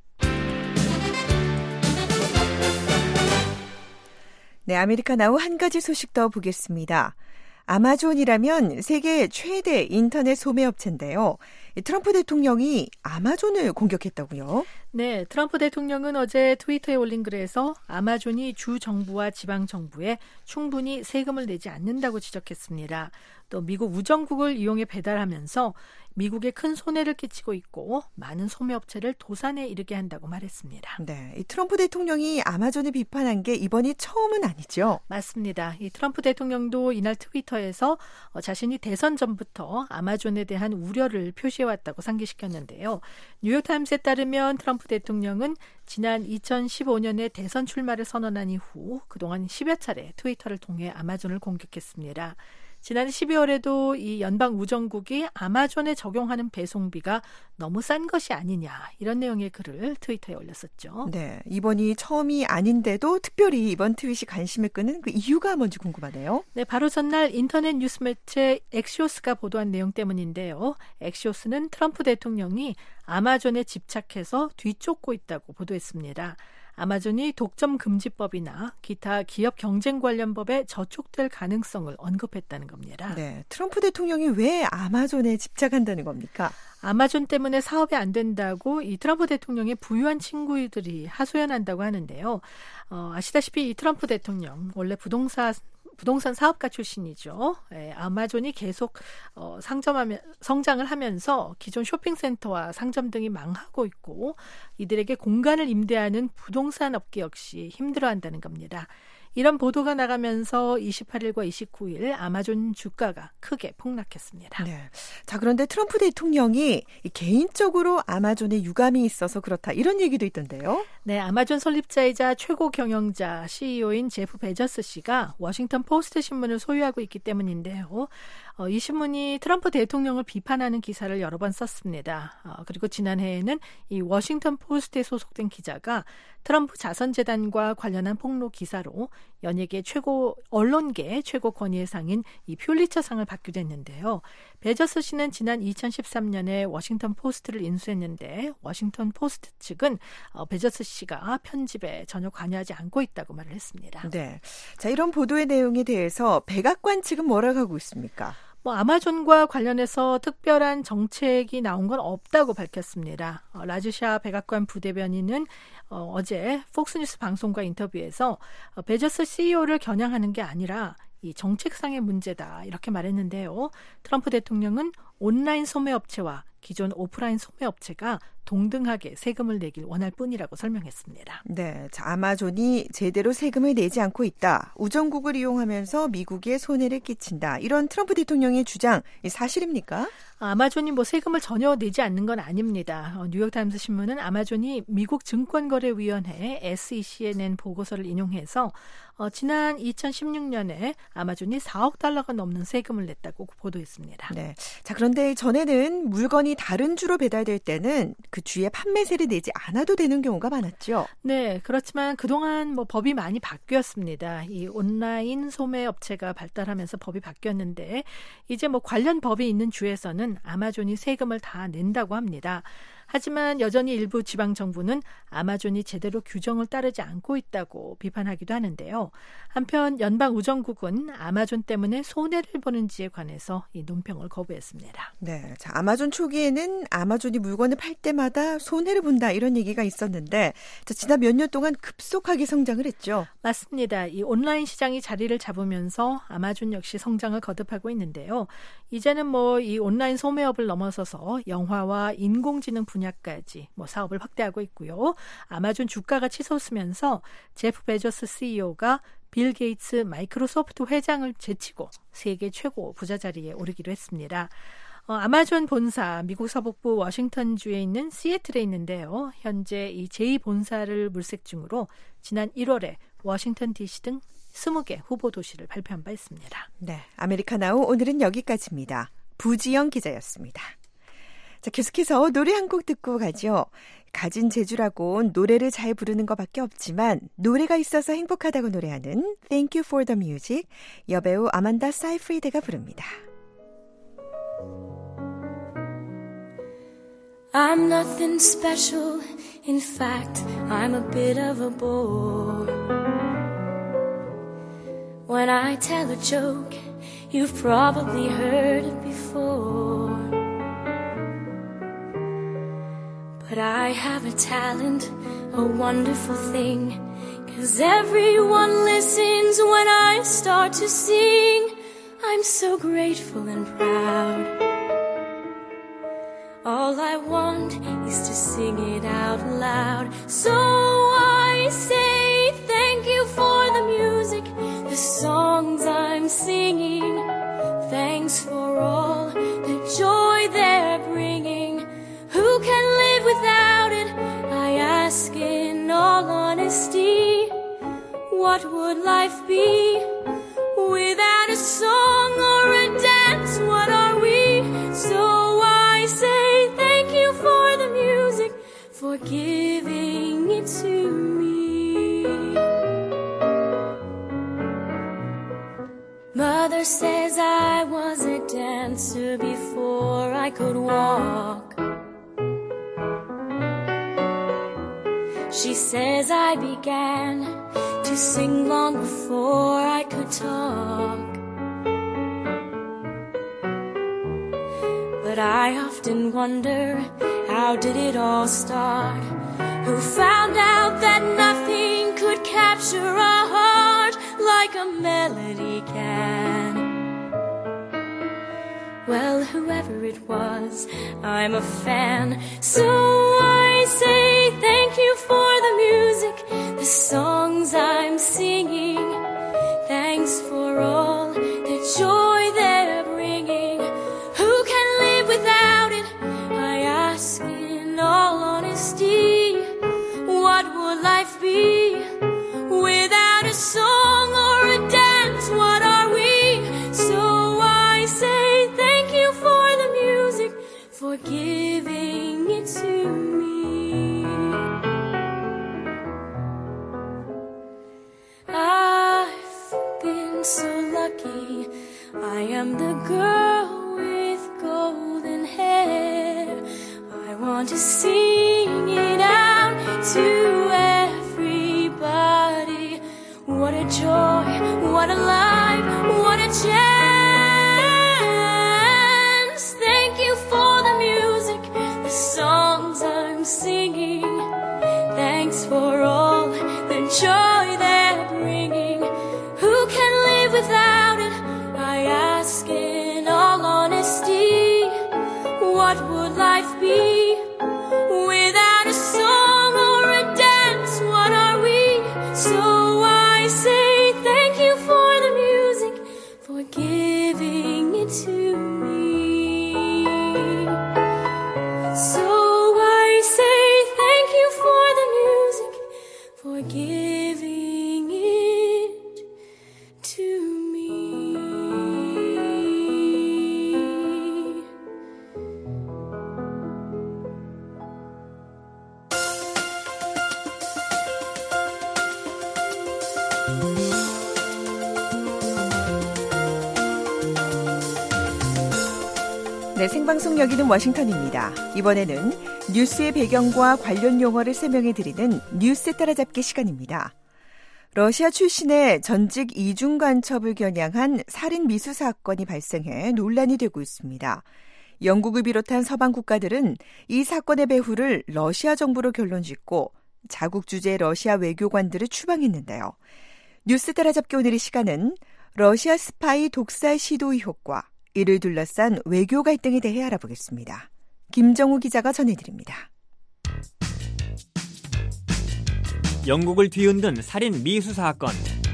네, 아메리카 나우 한 가지 소식 더 보겠습니다. 아마존이라면 세계 최대 인터넷 소매업체인데요. 트럼프 대통령이 아마존을 공격했다고요? 네, 트럼프 대통령은 어제 트위터에 올린 글에서 아마존이 주 정부와 지방 정부에 충분히 세금을 내지 않는다고 지적했습니다. 또 미국 우정국을 이용해 배달하면서 미국에 큰 손해를 끼치고 있고 많은 소매업체를 도산에 이르게 한다고 말했습니다. 네, 이 트럼프 대통령이 아마존을 비판한 게 이번이 처음은 아니죠? 맞습니다. 이 트럼프 대통령도 이날 트위터에서 자신이 대선 전부터 아마존에 대한 우려를 표시해왔다고 상기시켰는데요. 뉴욕타임스에 따르면 트럼프 대통령은 지난 이천십오 년에 대선 출마를 선언한 이후 그동안 십여 차례 트위터를 통해 아마존을 공격했습니다. 지난 십이월에도 이 연방우정국이 아마존에 적용하는 배송비가 너무 싼 것이 아니냐 이런 내용의 글을 트위터에 올렸었죠. 네, 이번이 처음이 아닌데도 특별히 이번 트윗이 관심을 끄는 그 이유가 뭔지 궁금하네요. 네, 바로 전날 인터넷 뉴스 매체 엑시오스가 보도한 내용 때문인데요. 엑시오스는 트럼프 대통령이 아마존에 집착해서 뒤쫓고 있다고 보도했습니다. 아마존이 독점 금지법이나 기타 기업 경쟁 관련 법에 저촉될 가능성을 언급했다는 겁니다. 네, 트럼프 대통령이 왜 아마존에 집착한다는 겁니까? 아마존 때문에 사업이 안 된다고 이 트럼프 대통령의 부유한 친구들이 하소연한다고 하는데요. 어, 아시다시피 이 트럼프 대통령 원래 부동산 부동산 사업가 출신이죠. 예, 아마존이 계속 어, 상점하면 성장을 하면서 기존 쇼핑센터와 상점 등이 망하고 있고 이들에게 공간을 임대하는 부동산 업계 역시 힘들어한다는 겁니다. 이런 보도가 나가면서 이십팔일과 이십구일 아마존 주가가 크게 폭락했습니다. 네. 자, 그런데 트럼프 대통령이 개인적으로 아마존에 유감이 있어서 그렇다 이런 얘기도 있던데요. 네, 아마존 설립자이자 최고 경영자 씨이오인 제프 베저스 씨가 워싱턴 포스트 신문을 소유하고 있기 때문인데요. 어, 이 신문이 트럼프 대통령을 비판하는 기사를 여러 번 썼습니다. 어, 그리고 지난해에는 이 워싱턴 포스트에 소속된 기자가 트럼프 자선재단과 관련한 폭로 기사로 연예계 최고 언론계 최고 권위의 상인 이 퓰리처상을 받기도 했는데요. 베저스 씨는 지난 이천십삼년에 워싱턴 포스트를 인수했는데 워싱턴 포스트 측은 어, 베저스 씨가 편집에 전혀 관여하지 않고 있다고 말을 했습니다. 네, 자 이런 보도의 내용에 대해서 백악관 측은 뭐라고 하고 있습니까? 뭐 아마존과 관련해서 특별한 정책이 나온 건 없다고 밝혔습니다. 어, 라주샤 백악관 부대변인은 어, 어제 폭스뉴스 방송과 인터뷰에서 어, 베저스 씨이오를 겨냥하는 게 아니라 이 정책상의 문제다 이렇게 말했는데요. 트럼프 대통령은 온라인 소매업체와 기존 오프라인 소매업체가 동등하게 세금을 내길 원할 뿐이라고 설명했습니다. 네, 자, 아마존이 제대로 세금을 내지 않고 있다. 우정국을 이용하면서 미국에 손해를 끼친다. 이런 트럼프 대통령의 주장, 사실입니까? 아마존이 뭐 세금을 전혀 내지 않는 건 아닙니다. 어, 뉴욕타임스 신문은 아마존이 미국 증권거래위원회 에스이씨에 낸 보고서를 인용해서 어, 지난 이천십육년에 아마존이 사억 달러가 넘는 세금을 냈다고 보도했습니다. 네. 자, 그런데 전에는 물건이 다른 주로 배달될 때는 그 주에 판매세를 내지 않아도 되는 경우가 많았죠. 네, 그렇지만 그동안 뭐 법이 많이 바뀌었습니다. 이 온라인 소매 업체가 발달하면서 법이 바뀌었는데 이제 뭐 관련 법이 있는 주에서는 아마존이 세금을 다 낸다고 합니다. 하지만 여전히 일부 지방 정부는 아마존이 제대로 규정을 따르지 않고 있다고 비판하기도 하는데요. 한편 연방우정국은 아마존 때문에 손해를 보는지에 관해서 이 논평을 거부했습니다. 네, 자 아마존 초기에는 아마존이 물건을 팔 때마다 손해를 본다 이런 얘기가 있었는데 자, 지난 몇 년 동안 급속하게 성장을 했죠. 맞습니다. 이 온라인 시장이 자리를 잡으면서 아마존 역시 성장을 거듭하고 있는데요. 이제는 뭐 이 온라인 소매업을 넘어서서 영화와 인공지능 분야까지 뭐 사업을 확대하고 있고요. 아마존 주가가 치솟으면서 제프 베조스 씨이오가 빌 게이츠 마이크로소프트 회장을 제치고 세계 최고 부자 자리에 오르기도 했습니다. 어, 아마존 본사 미국 서북부 워싱턴주에 있는 시애틀에 있는데요. 현재 이 제이 본사를 물색 중으로 지난 일월에 워싱턴 디씨 등 스무 개 후보 도시를 발표한 바 있습니다. 네, 아메리카나우 오늘은 여기까지입니다. 부지영 기자였습니다. 자, 계속해서 노래 한 곡 듣고 가죠. 가진 재주라곤 노래를 잘 부르는 것밖에 없지만 노래가 있어서 행복하다고 노래하는 Thank You for the Music 여배우 아만다 사이프리드가 부릅니다. I'm nothing special. In fact, I'm a bit of a bore. When I tell a joke, you've probably heard it before. But I have a talent, a wonderful thing, 'cause everyone listens when I start to sing. I'm so grateful and proud. All I want is to sing it out loud. So I say thank you for the music, the songs I'm singing. Thanks for all the joy they're bringing. Who can live without it? I ask in all honesty. What would life be Without a song or a dance, what are we? So I say thank you for the music, for giving it to me. Mother says I was a dancer before I could walk. She says I began to sing long before I could talk. But I often wonder, how did it all start? Who found out that nothing could capture a heart like a melody can? Well, whoever it was, I'm a fan. So I say thank you for the music, the songs I'm singing. Thanks for all the joy they're bringing. Who can live without it? I ask in all honesty. What would life be without a song or a dance? What are we? So I say thank you for the music, for giving it to me. I've been so lucky, I am the girl with golden hair. I want to sing it out to everybody. What a joy, what a life, what a chance. Thank you for the music, the songs I'm singing. Thanks for all the joy they're bringing. Who can live without it? I ask in all honesty. What would life be without a song or a dance? What are we? So I say thank you for the music, for giving it to me. So I say thank you for the music, for giving it to me. 네, 생방송 여기는 워싱턴입니다. 이번에는 뉴스의 배경과 관련 용어를 설명해 드리는 뉴스 따라잡기 시간입니다. 러시아 출신의 전직 이중 간첩을 겨냥한 살인 미수 사건이 발생해 논란이 되고 있습니다. 영국을 비롯한 서방 국가들은 이 사건의 배후를 러시아 정부로 결론짓고 자국 주재 러시아 외교관들을 추방했는데요. 뉴스 따라잡기 오늘의 시간은 러시아 스파이 독살 시도의 효과, 이를 둘러싼 외교 갈등에 대해 알아보겠습니다. 김정우 기자가 전해드립니다. 영국을 뒤흔든 살인 미수 사건.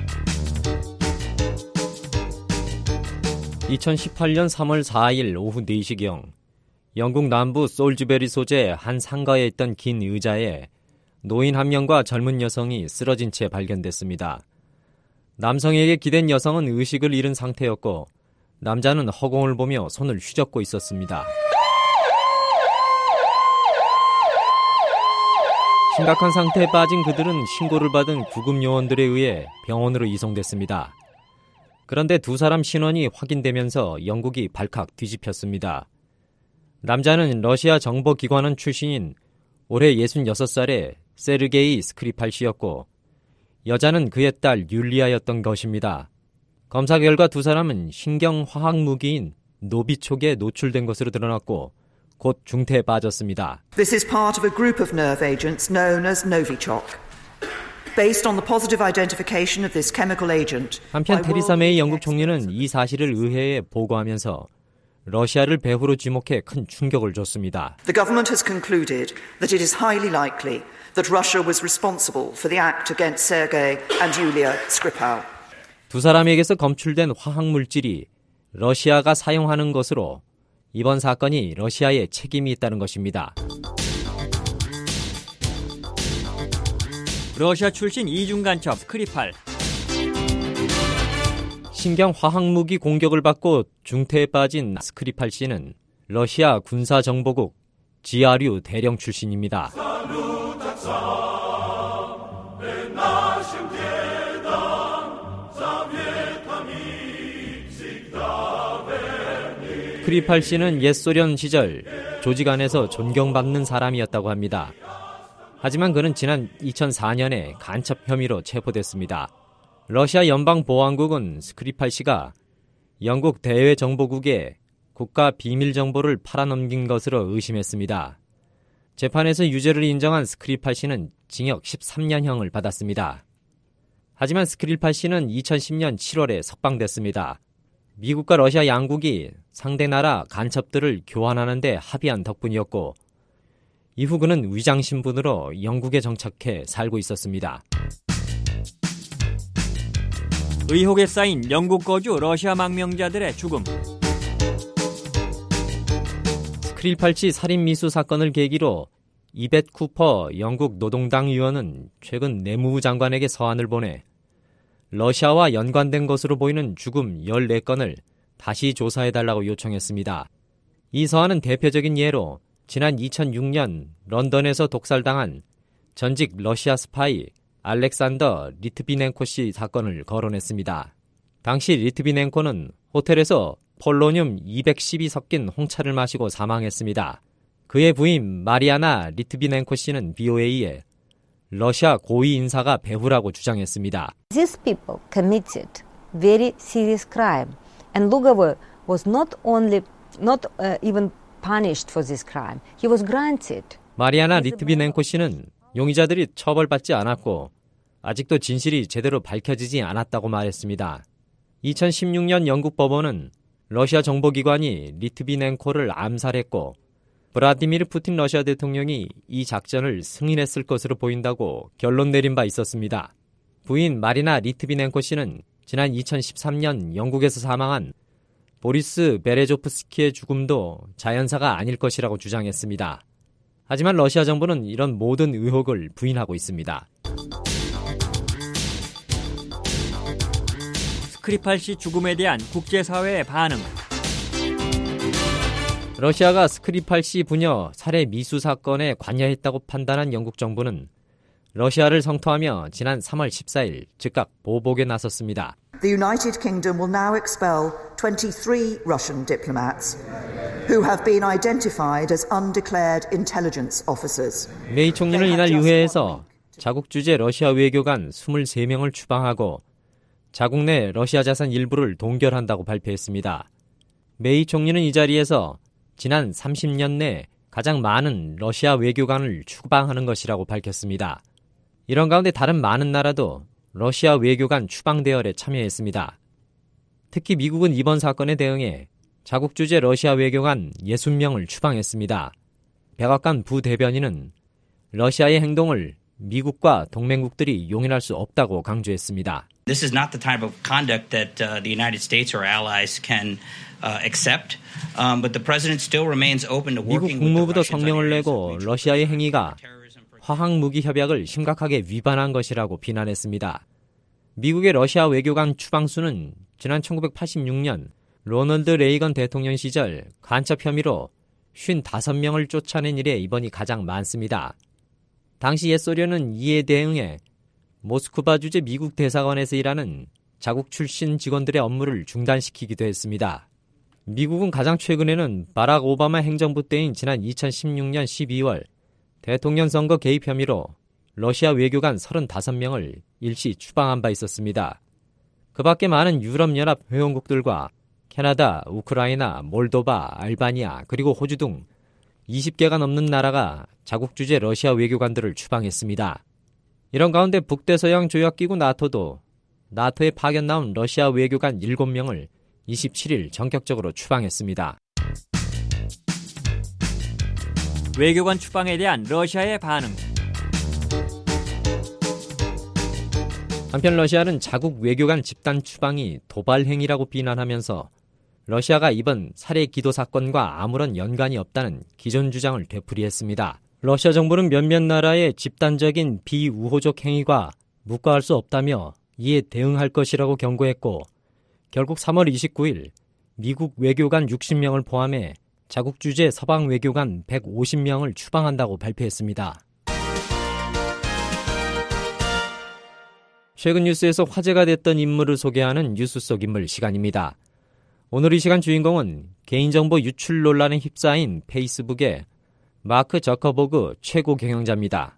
이천십팔년 삼월 사일 오후 네 시경 영국 남부 솔즈베리 소재 한 상가에 있던 긴 의자에 노인 한 명과 젊은 여성이 쓰러진 채 발견됐습니다. 남성에게 기댄 여성은 의식을 잃은 상태였고 남자는 허공을 보며 손을 휘젓고 있었습니다. 심각한 상태에 빠진 그들은 신고를 받은 구급요원들에 의해 병원으로 이송됐습니다. 그런데 두 사람 신원이 확인되면서 영국이 발칵 뒤집혔습니다. 남자는 러시아 정보기관원 출신인 올해 예순여섯 살의 세르게이 스크리팔 씨였고 여자는 그의 딸 율리아였던 것입니다. 검사 결과 두 사람은 신경화학 무기인 노비촉에 노출된 것으로 드러났고 곧 중태에 빠졌습니다. This is part of a group of nerve agents known as Novichok. Based on the positive identification of this chemical agent. 한편 테리사 메이 영국 총리는 이 사실을 의회에 보고하면서 러시아를 배후로 지목해 큰 충격을 줬습니다. The government has concluded that it is highly likely that Russia was responsible for the act against Sergei and Yulia Skripal. 두 사람에게서 검출된 화학물질이 러시아가 사용하는 것으로 이번 사건이 러시아에 책임이 있다는 것입니다. 러시아 출신 이중 간첩 스크리팔. 신경 화학무기 공격을 받고 중태에 빠진 스크리팔 씨는 러시아 군사정보국 지아르 대령 출신입니다. 스크리팔 씨는 옛소련 시절 조직 안에서 존경받는 사람이었다고 합니다. 하지만 그는 지난 이천사 년에 간첩 혐의로 체포됐습니다. 러시아 연방보안국은 스크리팔 씨가 영국 대외정보국에 국가 비밀 정보를 팔아넘긴 것으로 의심했습니다. 재판에서 유죄를 인정한 스크리팔 씨는 징역 십삼 년형을 받았습니다. 하지만 스크리팔 씨는 이천십 년 칠월에 석방됐습니다. 미국과 러시아 양국이 상대 나라 간첩들을 교환하는 데 합의한 덕분이었고 이후 그는 위장 신분으로 영국에 정착해 살고 있었습니다. 의혹에 쌓인 영국 거주 러시아 망명자들의 죽음. 스크리팔 씨 살인 미수 사건을 계기로 이벳 쿠퍼 영국 노동당 의원은 최근 내무부 장관에게 서한을 보내 러시아와 연관된 것으로 보이는 죽음 열네 건을 다시 조사해달라고 요청했습니다. 이 서한은 대표적인 예로 지난 이천육 년 런던에서 독살당한 전직 러시아 스파이 알렉산더 리트비넨코 씨 사건을 거론했습니다. 당시 리트비넨코는 호텔에서 폴로늄 이백십이 섞인 홍차를 마시고 사망했습니다. 그의 부인 마리아나 리트비넨코 씨는 비오에이에 러시아 고위 인사가 배후라고 주장했습니다. These people committed very serious crime, and Lugov was not only not uh, even punished for this crime. He was granted. 마리아나 리트비넨코 씨는 용의자들이 처벌받지 않았고 아직도 진실이 제대로 밝혀지지 않았다고 말했습니다. 이천십육 년 영국 법원은 러시아 정보기관이 리트비넨코를 암살했고 브라디미르 푸틴 러시아 대통령이 이 작전을 승인했을 것으로 보인다고 결론 내린 바 있었습니다. 부인 마리나 리트비넨코 씨는 지난 이천십삼 년 영국에서 사망한 보리스 베레조프스키의 죽음도 자연사가 아닐 것이라고 주장했습니다. 하지만 러시아 정부는 이런 모든 의혹을 부인하고 있습니다. 스크리팔 씨 죽음에 대한 국제사회의 반응. 러시아가 스크리팔 씨 부녀 살해 미수 사건에 관여했다고 판단한 영국 정부는 러시아를 성토하며 지난 삼월 십사일 즉각 보복에 나섰습니다. The United Kingdom will now expel twenty-three Russian diplomats who have been identified as undeclared intelligence officers. 메이 총리는 이날 의회에서 자국 주재 러시아 외교관 이십삼 명을 추방하고 자국 내 러시아 자산 일부를 동결한다고 발표했습니다. 메이 총리는 이 자리에서 지난 삼십 년 내 가장 많은 러시아 외교관을 추방하는 것이라고 밝혔습니다. 이런 가운데 다른 많은 나라도 러시아 외교관 추방 대열에 참여했습니다. 특히 미국은 이번 사건에 대응해 자국 주재 러시아 외교관 육십 명을 추방했습니다. 백악관 부대변인은 러시아의 행동을 미국과 동맹국들이 용인할 수 없다고 강조했습니다. This is not the type of conduct that uh, the United States or allies can uh, accept, um, but the president still remains open to working with the Russians. 미국 국무부도 성명을 내고 러시아의 행위가 화학무기 협약을 심각하게 위반한 것이라고 비난했습니다. 미국의 러시아 외교관 추방수는 지난 천구백팔십육 년 로널드 레이건 대통령 시절 간첩 혐의로 오십오 명을 쫓아낸 이래 이번이 가장 많습니다. 당시 옛소련은 이에 대응해 모스크바 주재 미국 대사관에서 일하는 자국 출신 직원들의 업무를 중단시키기도 했습니다. 미국은 가장 최근에는 바락 오바마 행정부 때인 지난 이천십육 년 십이월 대통령 선거 개입 혐의로 러시아 외교관 삼십오 명을 일시 추방한 바 있었습니다. 그 밖에 많은 유럽연합 회원국들과 캐나다, 우크라이나, 몰도바, 알바니아, 그리고 호주 등 이십 개가 넘는 나라가 자국 주재 러시아 외교관들을 추방했습니다. 이런 가운데 북대서양 조약기구 나토도 나토에 파견 나온 러시아 외교관 일곱 명을 이십칠일 전격적으로 추방했습니다. 외교관 추방에 대한 러시아의 반응. 한편 러시아는 자국 외교관 집단 추방이 도발 행위라고 비난하면서 러시아가 이번 살해 기도 사건과 아무런 연관이 없다는 기존 주장을 되풀이했습니다. 러시아 정부는 몇몇 나라의 집단적인 비우호적 행위가 묵과할 수 없다며 이에 대응할 것이라고 경고했고 결국 삼월 이십구일 미국 외교관 육십 명을 포함해 자국 주재 서방 외교관 백오십 명을 추방한다고 발표했습니다. 최근 뉴스에서 화제가 됐던 인물을 소개하는 뉴스 속 인물 시간입니다. 오늘 이 시간 주인공은 개인정보 유출 논란에 휩싸인 페이스북의 마크 저커버그 최고 경영자입니다.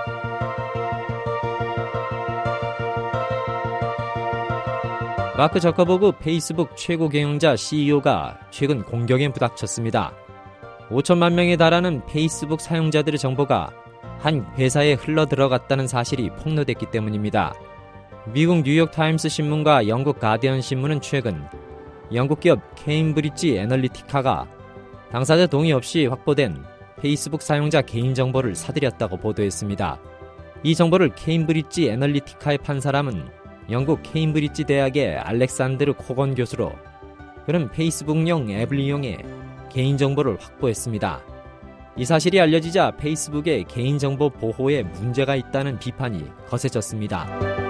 마크 저커버그 페이스북 최고 경영자 씨이오가 최근 공격에 부닥쳤습니다. 오천만 명에 달하는 페이스북 사용자들의 정보가 한 회사에 흘러들어갔다는 사실이 폭로됐기 때문입니다. 미국 뉴욕타임스 신문과 영국 가디언 신문은 최근 영국 기업 케임브리지 애널리티카가 당사자 동의 없이 확보된 페이스북 사용자 개인정보를 사들였다고 보도했습니다. 이 정보를 케임브리지 애널리티카에 판 사람은 영국 케임브리지 대학의 알렉산드르 코건 교수로 그는 페이스북용 앱을 이용해 개인정보를 확보했습니다. 이 사실이 알려지자 페이스북의 개인정보 보호에 문제가 있다는 비판이 거세졌습니다.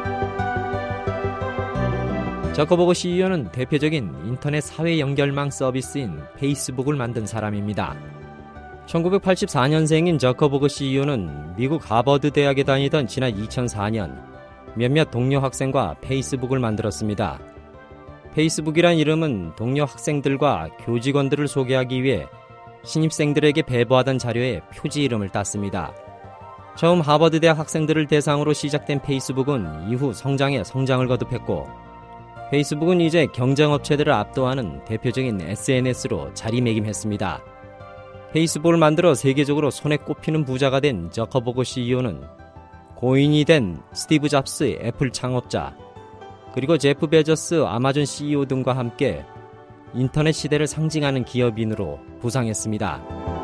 저커버그 씨이오는 대표적인 인터넷 사회 연결망 서비스인 페이스북을 만든 사람입니다. 천구백팔십사년생인 저커버그 씨이오는 미국 하버드 대학에 다니던 지난 이천사년 몇몇 동료 학생과 페이스북을 만들었습니다. 페이스북이란 이름은 동료 학생들과 교직원들을 소개하기 위해 신입생들에게 배부하던 자료에 표지 이름을 땄습니다. 처음 하버드 대학 학생들을 대상으로 시작된 페이스북은 이후 성장에 성장을 거듭했고 페이스북은 이제 경쟁업체들을 압도하는 대표적인 에스엔에스로 자리매김했습니다. 페이스북을 만들어 세계적으로 손에 꼽히는 부자가 된 저커버그 씨이오는 고인이 된 스티브 잡스 애플 창업자 그리고 제프 베조스 아마존 씨이오 등과 함께 인터넷 시대를 상징하는 기업인으로 부상했습니다.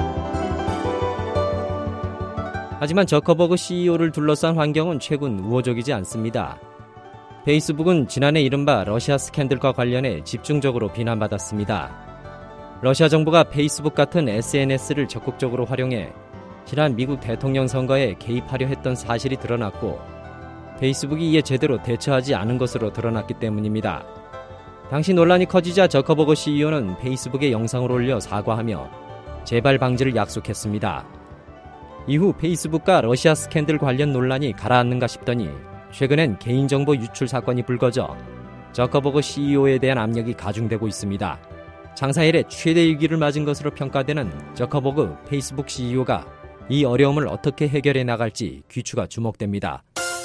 하지만 저커버그 씨이오를 둘러싼 환경은 최근 우호적이지 않습니다. 페이스북은 지난해 이른바 러시아 스캔들과 관련해 집중적으로 비난받았습니다. 러시아 정부가 페이스북 같은 에스엔에스를 적극적으로 활용해 지난 미국 대통령 선거에 개입하려 했던 사실이 드러났고 페이스북이 이에 제대로 대처하지 않은 것으로 드러났기 때문입니다. 당시 논란이 커지자 저커버그 씨이오는 페이스북에 영상을 올려 사과하며 재발 방지를 약속했습니다. 이후 페이스북과 러시아 스캔들 관련 논란이 가라앉는가 싶더니 최근엔 개인정보 유출 사건이 불거져 저커버그 씨이오에 대한 압력이 가중되고 있습니다. 장사 이래 최대 위기를 맞은 것으로 평가되는 저커버그 페이스북 씨이오가 이 어려움을 어떻게 해결해 나갈지 귀추가 주목됩니다.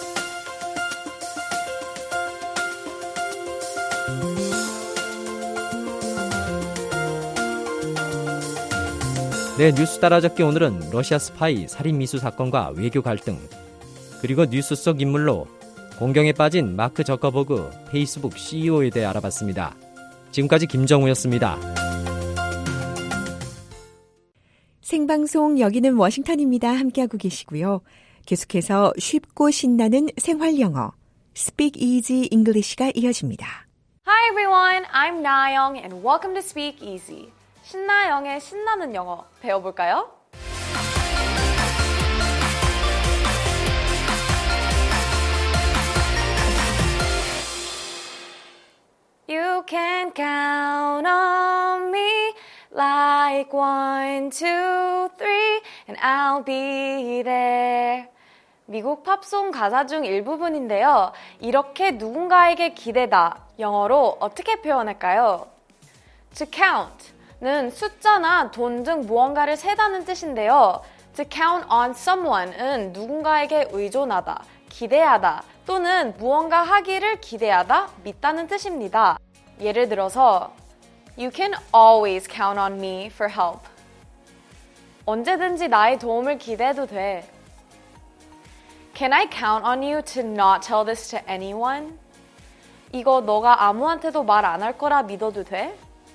네, 뉴스 따라잡기 오늘은 러시아 스파이 살인 미수 사건과 외교 갈등 그리고 뉴스 속 인물로 공경에 빠진 마크 저커버그 페이스북 씨이오에 대해 알아봤습니다. 지금까지 김정우였습니다. 생방송 여기는 워싱턴입니다. 함께하고 계시고요. 계속해서 쉽고 신나는 생활영어 Speak Easy English가 이어집니다. Hi everyone, I'm 나영 and welcome to Speak Easy. 신나영의 신나는 영어 배워볼까요? You can count on me like one, two, three, and I'll be there. 미국 팝송 가사 중 일부분인데요. 이렇게 누군가에게 기대다. 영어로 어떻게 표현할까요? To count는 숫자나 돈 등 무언가를 세다는 뜻인데요. To count on someone은 누군가에게 의존하다, 기대하다 또는 무언가 하기를 기대하다, 믿다는 뜻입니다. 예를 들어서 You can always count on me for help. 언제든지 나의 도움을 기대해도 돼. Can I count on you to not tell this to anyone? 이거 너가 아무한테도 말 안 할 거라 믿어도 돼?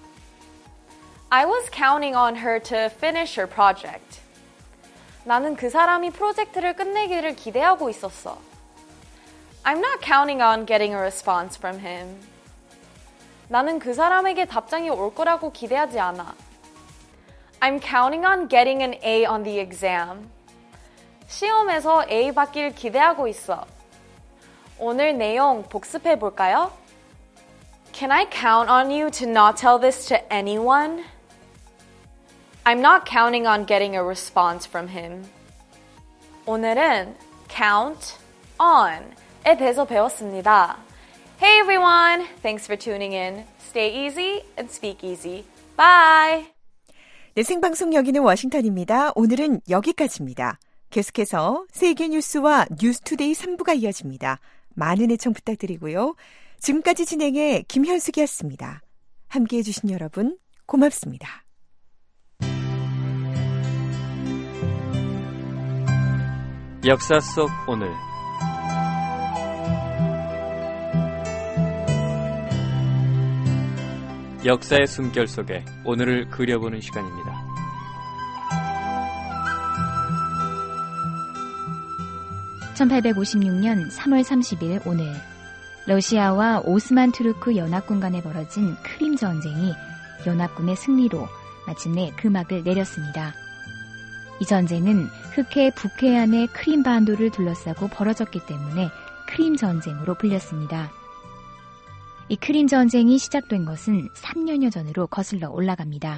I was counting on her to finish her project. 나는 그 사람이 프로젝트를 끝내기를 기대하고 있었어. I'm not counting on getting a response from him. 나는 그 사람에게 답장이 올 거라고 기대하지 않아. I'm counting on getting an A on the exam. 시험에서 A 받길 기대하고 있어. 오늘 내용 복습해 볼까요? Can I count on you to not tell this to anyone? I'm not counting on getting a response from him. 오늘은 count on에 대해서 배웠습니다. Hey everyone, thanks for tuning in. Stay easy and speak easy. Bye! 네, 생방송 여기는 워싱턴입니다. 오늘은 여기까지입니다. 계속해서 세계 뉴스와 뉴스투데이 삼 부가 이어집니다. 많은 애청 부탁드리고요. 지금까지 진행의 김현숙이었습니다. 함께해 주신 여러분 고맙습니다. 역사 속 오늘 역사의 숨결 속에 오늘을 그려보는 시간입니다. 천팔백오십육 년 삼월 삼십일 오늘 러시아와 오스만 투르크 연합군 간에 벌어진 크림 전쟁이 연합군의 승리로 마침내 금악을 내렸습니다. 이 전쟁은 흑해 북해안의 크림 반도를 둘러싸고 벌어졌기 때문에 크림 전쟁으로 불렸습니다. 이 크림 전쟁이 시작된 것은 삼 년여 전으로 거슬러 올라갑니다.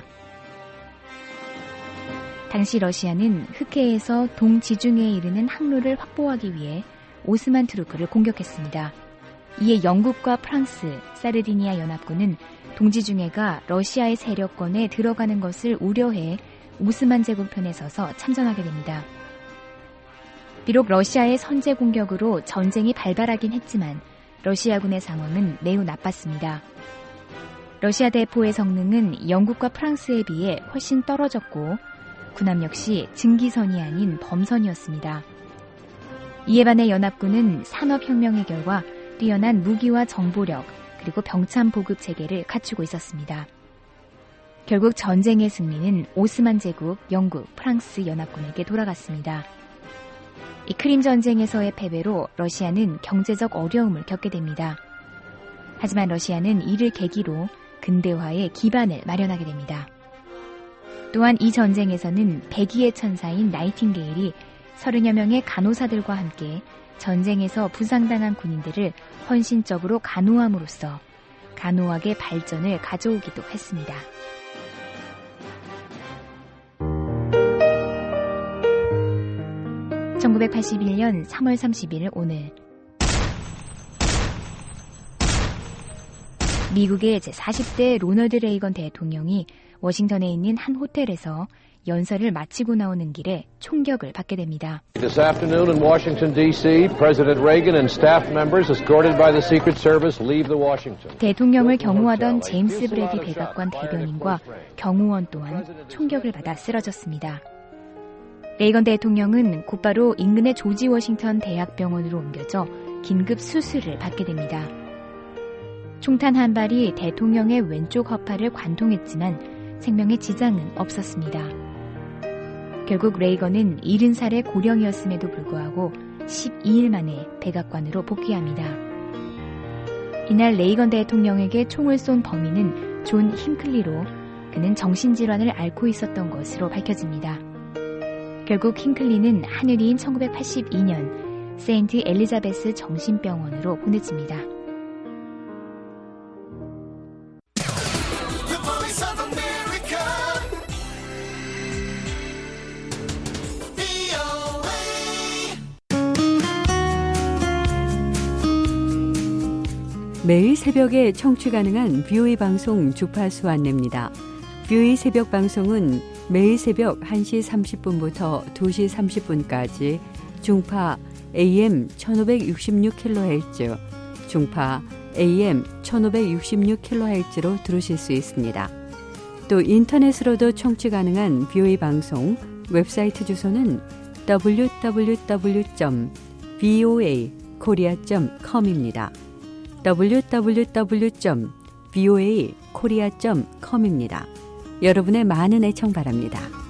당시 러시아는 흑해에서 동지중해에 이르는 항로를 확보하기 위해 오스만 투르크를 공격했습니다. 이에 영국과 프랑스, 사르디니아 연합군은 동지중해가 러시아의 세력권에 들어가는 것을 우려해 오스만 제국 편에 서서 참전하게 됩니다. 비록 러시아의 선제 공격으로 전쟁이 발발하긴 했지만 러시아군의 상황은 매우 나빴습니다. 러시아 대포의 성능은 영국과 프랑스에 비해 훨씬 떨어졌고 군함 역시 증기선이 아닌 범선이었습니다. 이에 반해 연합군은 산업혁명의 결과 뛰어난 무기와 정보력 그리고 병참 보급 체계를 갖추고 있었습니다. 결국 전쟁의 승리는 오스만 제국, 영국, 프랑스 연합군에게 돌아갔습니다. 이 크림 전쟁에서의 패배로 러시아는 경제적 어려움을 겪게 됩니다. 하지만 러시아는 이를 계기로 근대화의 기반을 마련하게 됩니다. 또한 이 전쟁에서는 백의의 천사인 나이팅게일이 서른여 명의 간호사들과 함께 전쟁에서 부상당한 군인들을 헌신적으로 간호함으로써 간호학의 발전을 가져오기도 했습니다. 천구백팔십일 년 삼월 삼십일 오늘 미국의 제사십 대 로널드 레이건 대통령이 워싱턴에 있는 한 호텔에서 연설을 마치고 나오는 길에 총격을 받게 됩니다. This afternoon in Washington, D C, President Reagan and staff members escorted by the Secret Service leave the Washington. 대통령을 경호하던 제임스 브래디 백악관 대변인과 경호원 또한 총격을 받아 쓰러졌습니다. 레이건 대통령은 곧바로 인근의 조지 워싱턴 대학병원으로 옮겨져 긴급 수술을 받게 됩니다. 총탄 한 발이 대통령의 왼쪽 허파를 관통했지만 생명에 지장은 없었습니다. 결국 레이건은 일흔 살의 고령이었음에도 불구하고 십이 일 만에 백악관으로 복귀합니다. 이날 레이건 대통령에게 총을 쏜 범인은 존 힌클리로 그는 정신질환을 앓고 있었던 것으로 밝혀집니다. 결국 힌클리는 하늘이인 천구백팔십이 년 세인트 엘리자베스 정신병원으로 보내집니다. 매일 새벽에 청취 가능한 비오이 방송 주파수 안내입니다. 비오이 새벽 방송은 매일 새벽 한 시 삼십 분부터 두 시 삼십 분까지 중파 에이엠 천오백육십육 킬로헤르츠, 중파 에이엠 천오백육십육 킬로헤르츠로 들으실 수 있습니다. 또 인터넷으로도 청취 가능한 비오이 방송 웹사이트 주소는 더블유 더블유 더블유 점 비오에이 코리아 점 컴입니다. 더블유 더블유 더블유 점 비오에이 코리아 점 컴입니다. 여러분의 많은 애청 바랍니다.